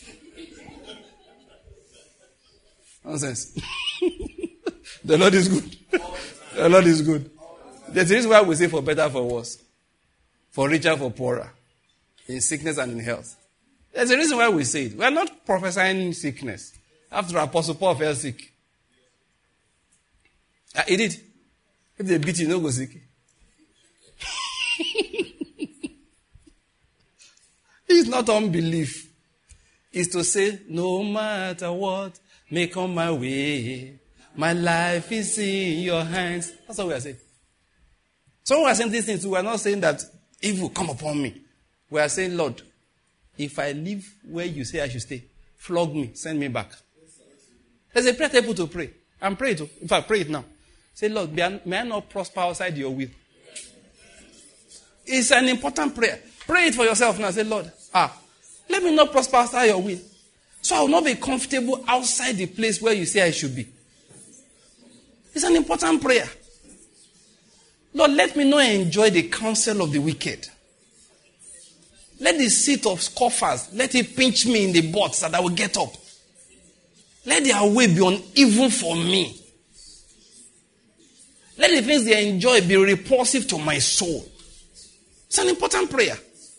Nonsense. The Lord is good. The Lord is good. There's a reason why we say for better, for worse. For richer, for poorer. In sickness and in health. There's a reason why we say it. We are not prophesying sickness. After all, Apostle Paul fell sick. He did. If they beat you, no go sick. It's not unbelief. It's to say, no matter what may come my way, my life is in your hands. That's what we are saying. So we are saying these things, we are not saying that evil come upon me. We are saying, Lord, if I live where you say I should stay, flog me, send me back. There's a prayer table to pray. And pray it. In fact, pray it now. Say, Lord, may I not prosper outside your will? It's an important prayer. Pray it for yourself now. Say, Lord, let me not prosper outside your will. So I will not be comfortable outside the place where you say I should be. It's an important prayer. Lord, let me not enjoy the counsel of the wicked. Let the seat of scoffers, let it pinch me in the butt so that I will get up. Let their way be uneven for me. Let the things they enjoy be repulsive to my soul. It's an important prayer.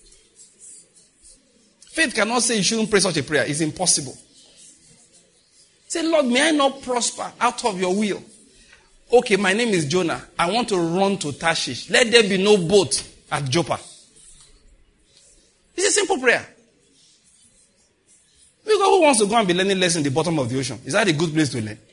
Faith cannot say you shouldn't pray such a prayer. It's impossible. Say, Lord, may I not prosper out of your will? Okay, my name is Jonah. I want to run to Tarshish. Let there be no boat at Joppa. It's a simple prayer. Because who wants to go and be learning lessons in the bottom of the ocean? Is that a good place to learn?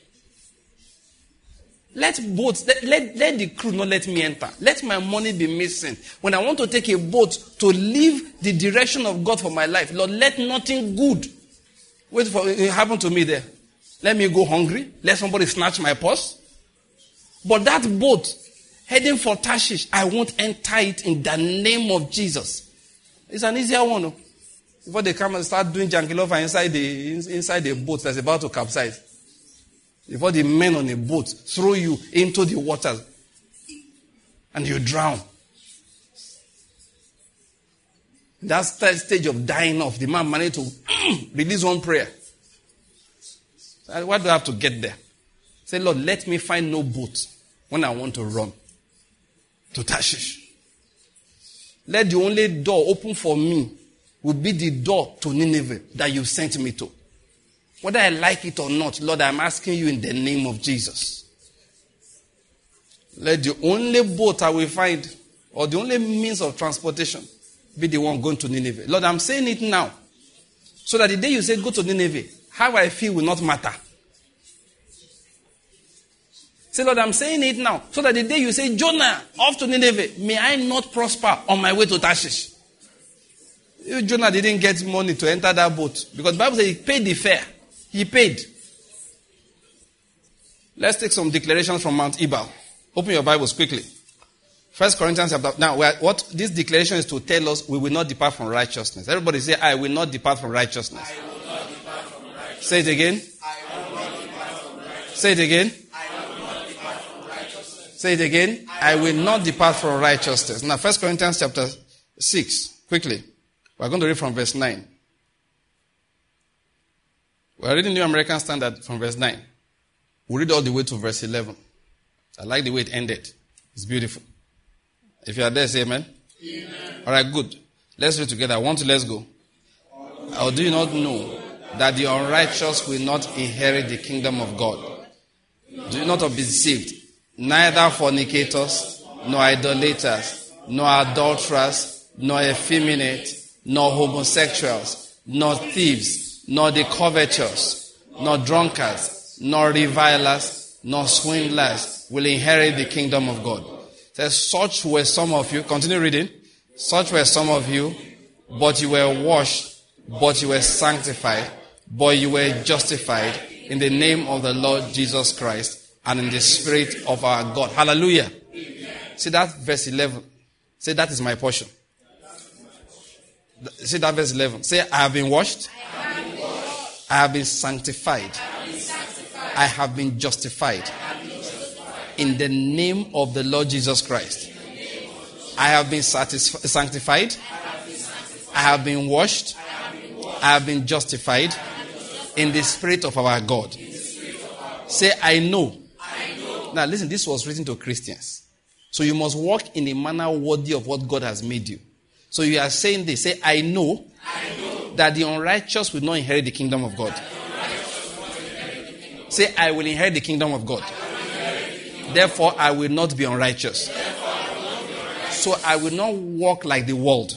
Let boats, let the crew not let me enter. Let my money be missing. When I want to take a boat to leave the direction of God for my life, Lord, let nothing good wait for it happen to me there. Let me go hungry. Let somebody snatch my purse. But that boat heading for Tarshish, I won't enter it in the name of Jesus. It's an easier one. No? Before they come and start doing jankilofa inside the boat that's about to capsize. Before the men on a boat throw you into the water and you drown. That stage of dying off, the man managed to release one prayer. Why do I have to get there? Say, Lord, let me find no boat when I want to run to Tarshish. Let the only door open for me will be the door to Nineveh that you sent me to. Whether I like it or not, Lord, I'm asking you in the name of Jesus. Let the only boat I will find, or the only means of transportation, be the one going to Nineveh. Lord, I'm saying it now. So that the day you say go to Nineveh, how I feel will not matter. Say, Lord, I'm saying it now. So that the day you say, Jonah, off to Nineveh, may I not prosper on my way to Tarshish. Jonah didn't get money to enter that boat. Because the Bible says he paid the fare. He paid. Let's take some declarations from Mount Ebal. Open your Bibles quickly. 1 Corinthians chapter. Now, what this declaration is to tell us, we will not depart from righteousness. Everybody say, I will not depart from righteousness. I will not depart from righteousness. Say it again. I will not depart from righteousness. Say it again. I will not depart from righteousness. Say it again. I will not depart from righteousness. Now, 1 Corinthians chapter 6. Quickly. We're going to read from verse 9. We're reading New American Standard from verse 9. We'll read all the way to verse 11. I like the way it ended. It's beautiful. If you are there, say amen. Amen. All right, good. Let's read together. Let's go. Or do you not know that the unrighteous will not inherit the kingdom of God? Do you not be deceived? Neither fornicators, nor idolaters, nor adulterers, nor effeminate, nor homosexuals, nor thieves, nor the covetous, nor drunkards, nor revilers, nor swindlers will inherit the kingdom of God. Says, such were some of you. Continue reading. Such were some of you, but you were washed, but you were sanctified, but you were justified in the name of the Lord Jesus Christ and in the Spirit of our God. Hallelujah. See that verse 11. Say, that is my portion. See that verse 11. Say, I have been washed. I have been sanctified. I have been justified in the name of the Lord Jesus Christ. I have been sanctified. I have been washed. I have been justified in the Spirit of our God. Say, I know. Now listen, this was written to Christians. So you must walk in a manner worthy of what God has made you. So you are saying this. Say, I know that the unrighteous will not inherit the kingdom of God. Say, I will inherit the kingdom of God. Therefore, I will not be unrighteous. So I will not walk like the world.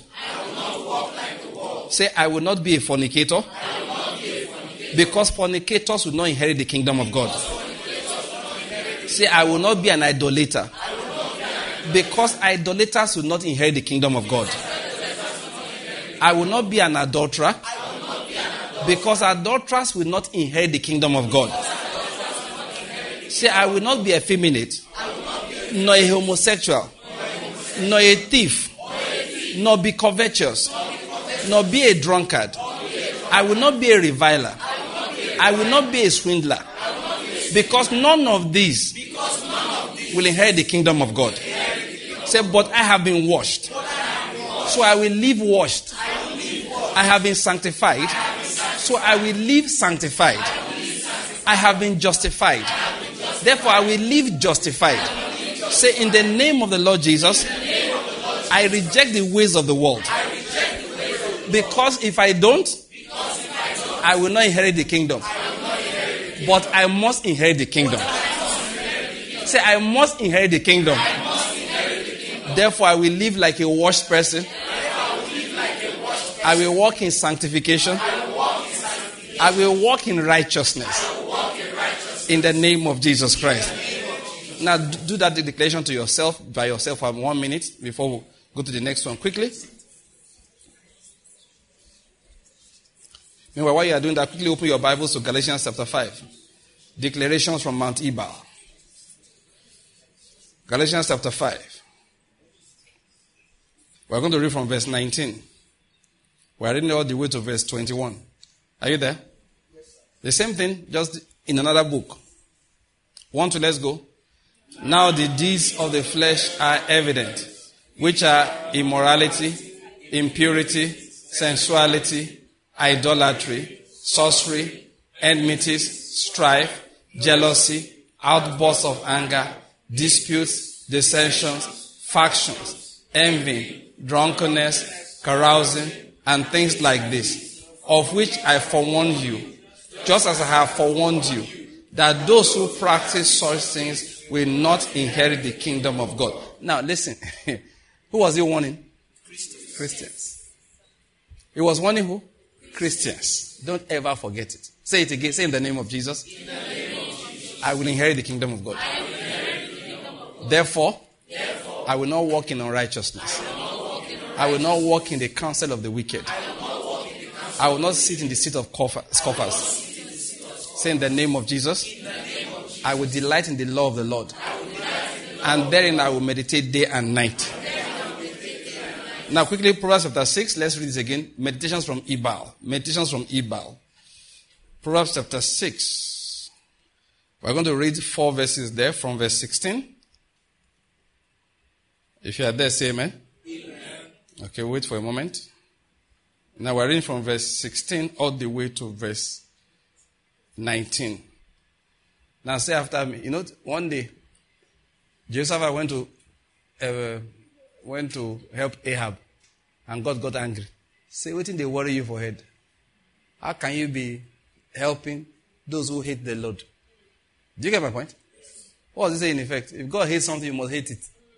Say, I will not be a fornicator. Because fornicators will not inherit the kingdom of God. Say, I will not be an idolater. Because idolaters will not inherit the kingdom of God. I will not be an adulterer. Because adulterers will not inherit the kingdom of God. Say, I will not be effeminate, nor a homosexual, nor a thief, nor be covetous, nor be a drunkard. I will not be a reviler. I will not be a swindler. Because none of these will inherit the kingdom of God. Say, but I have been washed. So I will live washed. I have been sanctified. So I will live sanctified. I have been justified. Therefore I will live justified. Say, in the name of the Lord Jesus, I reject the ways of the world. Because if I don't, I will not inherit the kingdom. But I must inherit the kingdom. Say, I must inherit the kingdom. Therefore, I will live like a washed person. I will walk in sanctification. I will walk in righteousness. In the name of Jesus Christ. Now, do that declaration to yourself, by yourself, for 1 minute before we go to the next one quickly. Meanwhile, while you are doing that, quickly open your Bibles to Galatians chapter 5. Declarations from Mount Ebal. Galatians chapter 5. We're going to read from verse 19. We're reading all the way to verse 21. Are you there? Yes, sir. The same thing, just in another book. 1, 2, let's go. Now the deeds of the flesh are evident, which are immorality, impurity, sensuality, idolatry, sorcery, enmities, strife, jealousy, outbursts of anger, disputes, dissensions, factions, envy, drunkenness, carousing, and things like this, of which I forewarned you, just as I have forewarned you, that those who practice such things will not inherit the kingdom of God. Now listen, who was he warning? Christians. He was warning who? Christians. Don't ever forget it. Say it again. Say, in the name of Jesus. In the name of Jesus. I will inherit the kingdom of God. Therefore, I will not walk in unrighteousness. I will not walk in the counsel of the wicked. I will not sit in the seat of scoffers. Say, in the name of Jesus, I will delight in the law of the Lord. And therein I will meditate day and night. Now quickly, Proverbs chapter 6. Let's read this again. Meditations from Ebal. Meditations from Ebal. Proverbs chapter 6. We're going to read 4 verses there from verse 16. If you are there, say amen. Amen. Okay, wait for a moment. Now we're reading from verse 16 all the way to verse 19. Now say after me. You know, one day, Jehoshaphat went to help Ahab, and God got angry. Say, what did they worry you for head? How can you be helping those who hate the Lord? Do you get my point? What does it say in effect? If God hates something, you must hate it.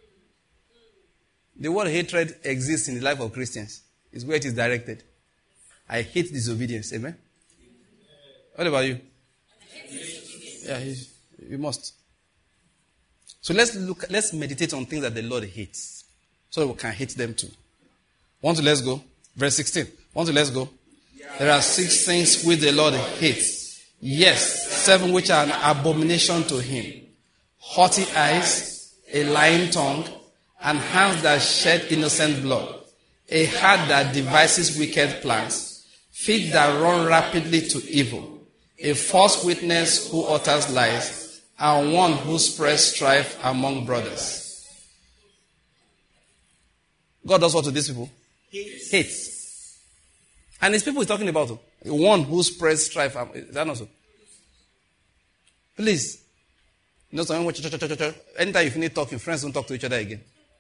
The word hatred exists in the life of Christians. It's where it is directed. I hate disobedience. Amen? What about you? Yeah, you must. So let's meditate on things that the Lord hates, so we can hate them too. Want to let's go? Verse 16. Want to let's go? There are 6 things which the Lord hates. Yes, 7 which are an abomination to him. Haughty eyes, a lying tongue, and hands that shed innocent blood. A heart that devises wicked plans. Feet that run rapidly to evil. A false witness who utters lies. And one who spreads strife among brothers. God does what to these people? Hates. And his people he's talking about. One who spreads strife. Is that not so? Please. You know, anytime you finish talking, friends don't talk to each other again.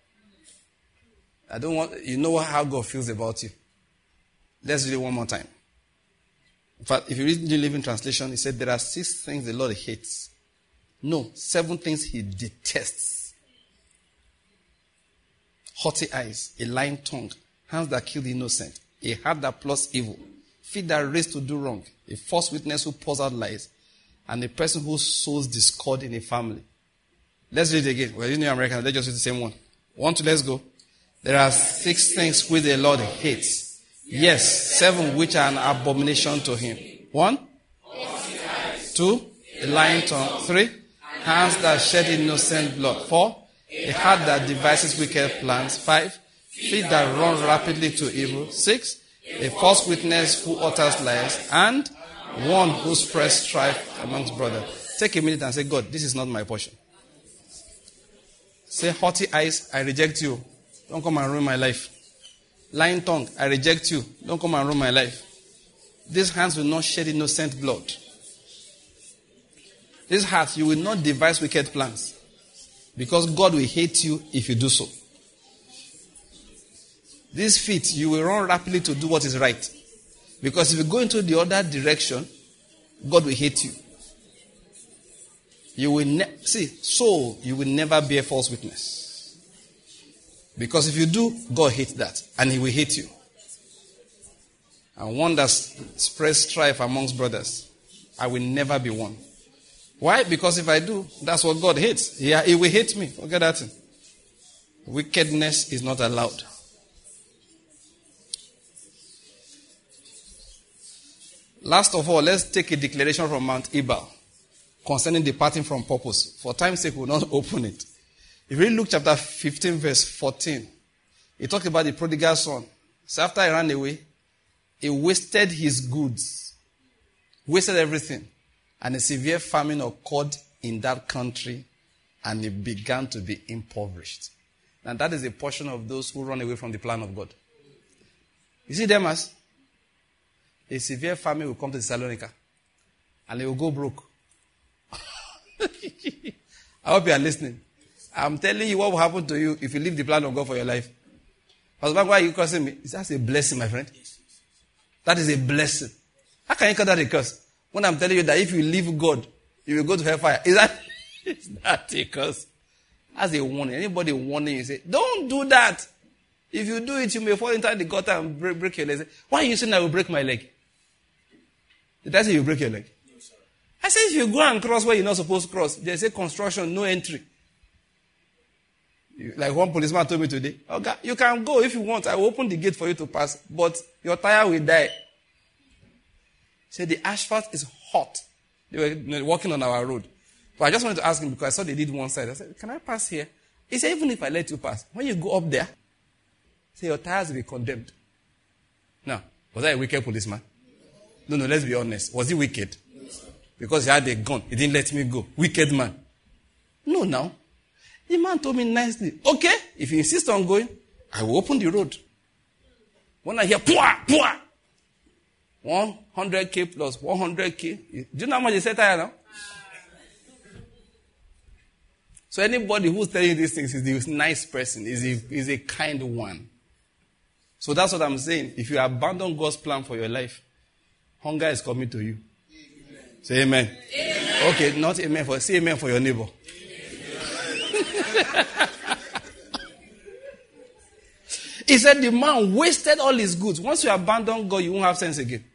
I don't want, you know how God feels about you. Let's read it one more time. In fact, if you read the Living Translation, he said there are 6 things the Lord hates. No, 7 things he detests. Haughty eyes, a lying tongue, hands that kill the innocent, a heart that plots evil, feet that race to do wrong, a false witness who pours out lies, and a person who sows discord in a family. Let's read it again. We're using American. Let's just read the same one. 1, 2, let's go. There are 6 things which the Lord hates. Yes, 7 which are an abomination to him. 1, 2, a lying tongue. 3, hands that shed innocent blood. 4, a heart that devises wicked plans. 5, feet that run rapidly to evil. 6, a false witness who utters lies. And 1 who spreads strife amongst brothers. Take a minute and say, God, this is not my portion. Say, haughty eyes, I reject you. Don't come and ruin my life. Lying tongue, I reject you. Don't come and ruin my life. These hands will not shed innocent blood. This heart, you will not devise wicked plans. Because God will hate you if you do so. These feet, you will run rapidly to do what is right. Because if you go into the other direction, God will hate you. You will you will never bear false witness. Because if you do, God hates that. And he will hate you. And one that spreads strife amongst brothers, I will never be one. Why? Because if I do, that's what God hates. He will hate me. Forget that thing. Wickedness is not allowed. Last of all, let's take a declaration from Mount Ebal concerning departing from purpose. For time's sake, we will not open it. If you read Luke chapter 15, verse 14, he talked about the prodigal son. So after he ran away, he wasted his goods, wasted everything, and a severe famine occurred in that country, and he began to be impoverished. And that is a portion of those who run away from the plan of God. You see them as a severe famine will come to Thessalonica, and they will go broke. I hope you are listening. I'm telling you what will happen to you if you leave the plan of God for your life. Pastor, why are you cursing me? That's a blessing, my friend. That is a blessing. How can you call that a curse? When I'm telling you that if you leave God, you will go to hellfire. Is that a curse? That's a warning. Anybody warning you, say, don't do that. If you do it, you may fall into the gutter and break your leg. Why are you saying I will break my leg? Did I say you break your leg? No, sir. I said if you go and cross where you're not supposed to cross, they say construction, no entry. Like one policeman told me today, okay, you can go if you want. I will open the gate for you to pass, but your tire will die. He said the asphalt is hot. They were walking on our road. But I just wanted to ask him because I saw they did one side. I said, can I pass here? He said, even if I let you pass, when you go up there, say your tires will be condemned. Now, was that a wicked policeman? No, let's be honest. Was he wicked? Because he had a gun. He didn't let me go. Wicked man. No, now. The man told me nicely, okay, if you insist on going, I will open the road. When I hear, pwah, pwah, 100K plus 100K. Do you know how much they set tire now? So anybody who's telling you these things is a nice person, is a kind one. So that's what I'm saying. If you abandon God's plan for your life, hunger is coming to you. Amen. Say amen. Amen. Okay, not amen. Say amen for your neighbor. He said the man wasted all his goods. Once you abandon God, you won't have sense again.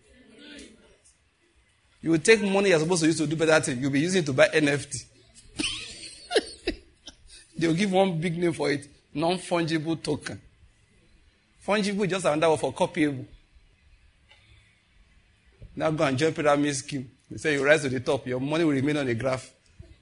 You will take money you're supposed to use to do better things. You'll be using it to buy NFT. They'll give one big name for it. Non-fungible token. Fungible is just another word for copyable. Now go and join pyramid scheme. They say you rise to the top, your money will remain on the graph.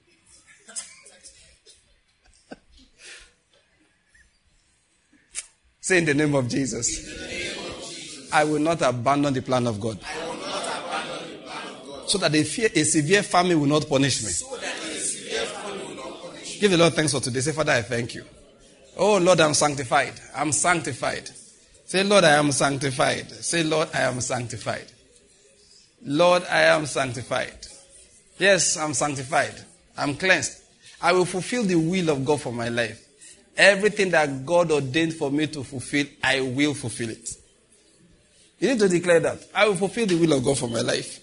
Say in the name of Jesus. I will not abandon the plan of God. So that a severe famine will not punish me. Give the Lord thanks for today. Say, Father, I thank you. Oh, Lord, I'm sanctified. I'm sanctified. Say, Lord, I am sanctified. Say, Lord, I am sanctified. Lord, I am sanctified. Yes, I'm sanctified. I'm cleansed. I will fulfill the will of God for my life. Everything that God ordained for me to fulfill, I will fulfill it. You need to declare that. I will fulfill the will of God for my life.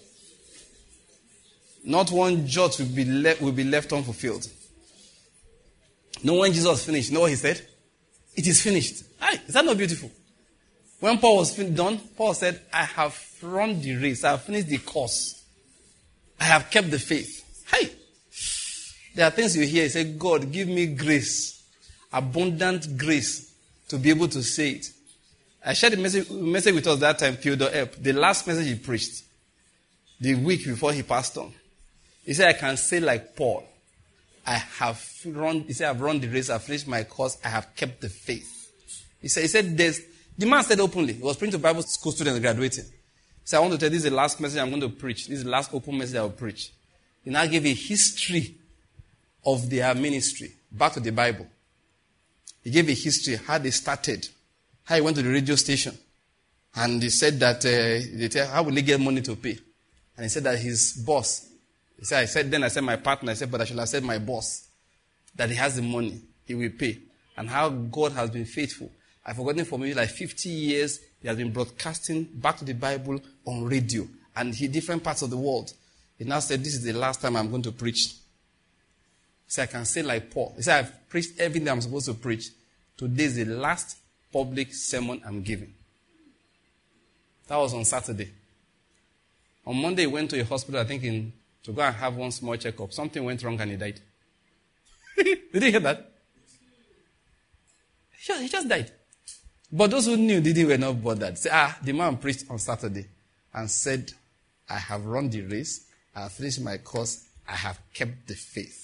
Not one jot will be left unfulfilled. No, when Jesus finished, you know what he said? It is finished. Aye, is that not beautiful? When Paul was done, Paul said, I have run the race. I have finished the course. I have kept the faith. Hey, there are things you hear. You say, God, give me grace. Abundant grace to be able to say it. I shared the message with us that time, Theodore Epp. The last message he preached, the week before he passed on. He said, I can say like Paul, I've run the race, I've finished my course, I have kept the faith. He said, the man said openly, he was preaching to Bible school students graduating. He said, I want to tell you, this is the last message I'm going to preach. This is the last open message I will preach. He now gave a history of their ministry, back to the Bible. He gave a history, how they started, how he went to the radio station. And he said that, they tell, how will he get money to pay? And he said that his boss, I said my partner, I said, but I should have said my boss, that he has the money, he will pay. And how God has been faithful. I've forgotten for maybe like 50 years, he has been broadcasting back to the Bible on radio. And he different parts of the world. He now said, this is the last time I'm going to preach. He said, I can say like Paul. He said, I've preached everything I'm supposed to preach. Today is the last public sermon I'm giving. That was on Saturday. On Monday, he went to a hospital, I think, to go and have one small checkup. Something went wrong and he died. Did you hear that? He just died. But those who knew were not bothered. Say, the man preached on Saturday and said, I have run the race, I have finished my course, I have kept the faith.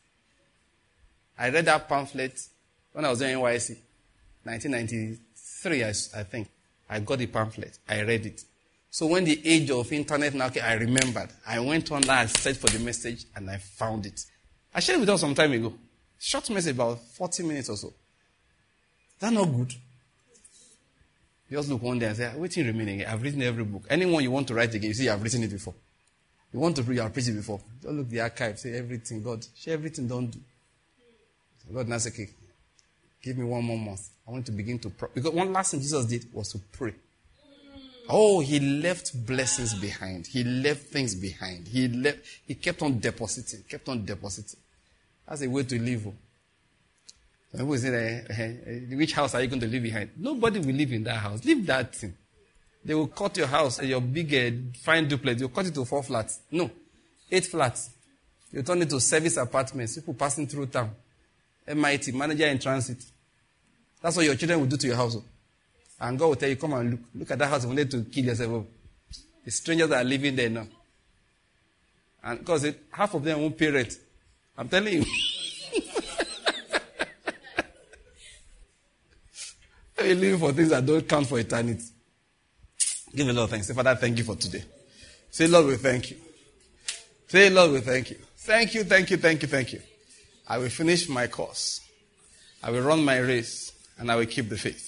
I read that pamphlet when I was in NYC, 1993, I think. I got the pamphlet. I read it. So when the age of internet now came, I remembered. I went on there, I searched for the message, and I found it. I shared it with us some time ago. Short message, about 40 minutes or so. Is that not good? You just look one day and say, waiting remaining. I've written every book. Anyone you want to write again, you see, I've written it before. You want to preach, I've preached it before. Don't look at the archive, say everything. God, share everything, don't do. God now say, okay, give me 1 more month. I want to begin to pray. Because one last thing Jesus did was to pray. Oh, he left blessings behind. He left things behind. He kept on depositing. That's a way to live. Some people say, which house are you going to leave behind? Nobody will live in that house. Leave that thing. They will cut your house, your big, fine duplex. They'll cut it to 4 flats. No, 8 flats. You turn it to service apartments. People passing through town. MIT, manager in transit. That's what your children will do to your house. And God will tell you, come and look. Look at that house. You wanted to kill yourself. The strangers are living there now. And because half of them won't pay rent. I'm telling you. You're living for things that don't count for eternity. Give the Lord thanks. Say, Father, thank you for today. Say, Lord, we thank you. Say, Lord, we thank you. Thank you, thank you, thank you, thank you. I will finish my course. I will run my race. And I will keep the faith.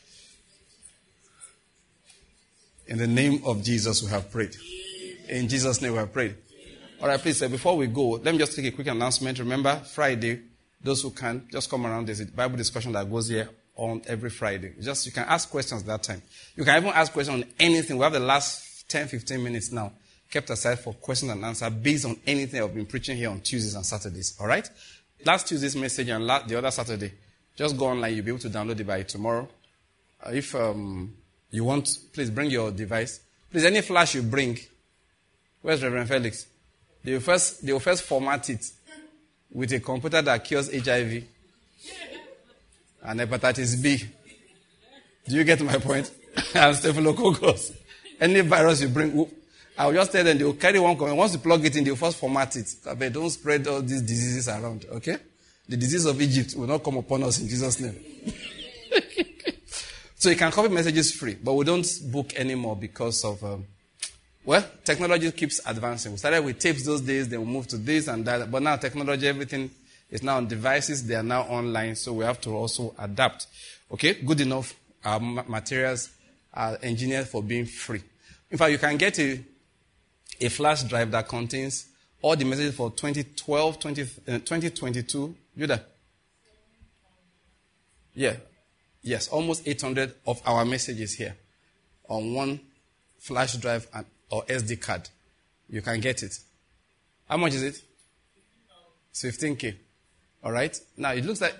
In the name of Jesus we have prayed. In Jesus' name we have prayed. All right, please, before we go, let me just take a quick announcement. Remember, Friday, those who can, just come around. There's a Bible discussion that goes here on every Friday. You can ask questions that time. You can even ask questions on anything. We have the last 10, 15 minutes now kept aside for questions and answers based on anything I've been preaching here on Tuesdays and Saturdays. All right? Last Tuesday's message and the other Saturday, just go online. You'll be able to download it by tomorrow. If you want, please bring your device. Please, any flash you bring, where's Reverend Felix? They will first format it with a computer that cures HIV and hepatitis B. Do you get my point? And staphylococcus. Any virus you bring, I'll just tell them they'll carry one comment. Once you plug it in, they'll first format it. But don't spread all these diseases around, okay? The disease of Egypt will not come upon us in Jesus' name. So you can copy messages free, but we don't book anymore because of, technology keeps advancing. We started with tapes those days, then we moved to this and that. But now technology, everything is now on devices. They are now online, so we have to also adapt. Okay, good enough. Our materials are engineered for being free. In fact, you can get a flash drive that contains all the messages for 2012, 2022. Judah? Yeah. Yes, almost 800 of our messages here on one flash drive or SD card. You can get it. How much is it? It's 15K. All right? Now, it looks like...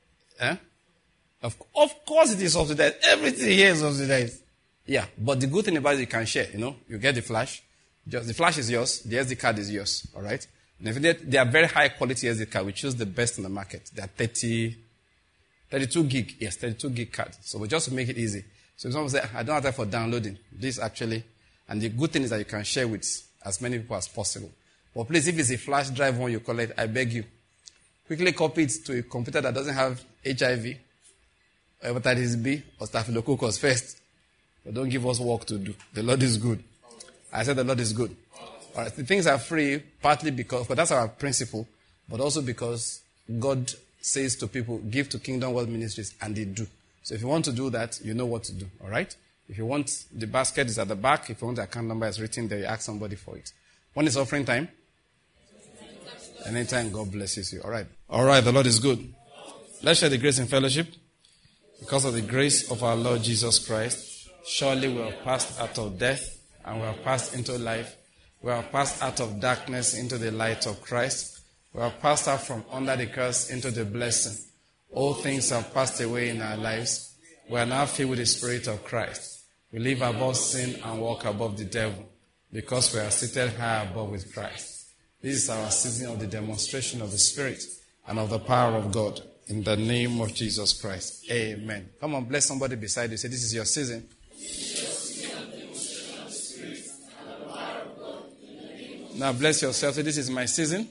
Of course it is subsidized. Everything here is subsidized. Yeah, but the good thing about it, you can share, You get the flash. The flash is yours. The SD card is yours. All right? And if they are very high quality SD card. We choose the best in the market. They are 32 gig. Yes, 32 gig card. So we just make it easy. So if someone says, I don't have time for downloading. This actually... And the good thing is that you can share with as many people as possible. But please, if it's a flash drive one you collect, I beg you, quickly copy it to a computer that doesn't have HIV, hepatitis B, or staphylococcus first. But don't give us work to do. The Lord is good. I said the Lord is good. All right, the things are free, partly because, but that's our principle, but also because God says to people, give to Kingdom World Ministries, and they do. So if you want to do that, you know what to do. All right? If you want, the basket is at the back. If you want the account number, it's written there. You ask somebody for it. When is offering time? Anytime. God blesses you. All right. All right. The Lord is good. Let's share the grace in fellowship. Because of the grace of our Lord Jesus Christ, surely we have passed out of death and we have passed into life. We have passed out of darkness into the light of Christ. We have passed out from under the curse into the blessing. All things have passed away in our lives. We are now filled with the Spirit of Christ. We live above sin and walk above the devil because we are seated high above with Christ. This is our season of the demonstration of the Spirit and of the power of God. In the name of Jesus Christ. Amen. Come on, bless somebody beside you. Say, this is your season. Now bless yourself. Say, this is my season.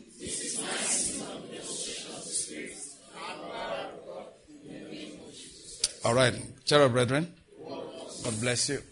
All right. Cheer up, brethren. God bless you.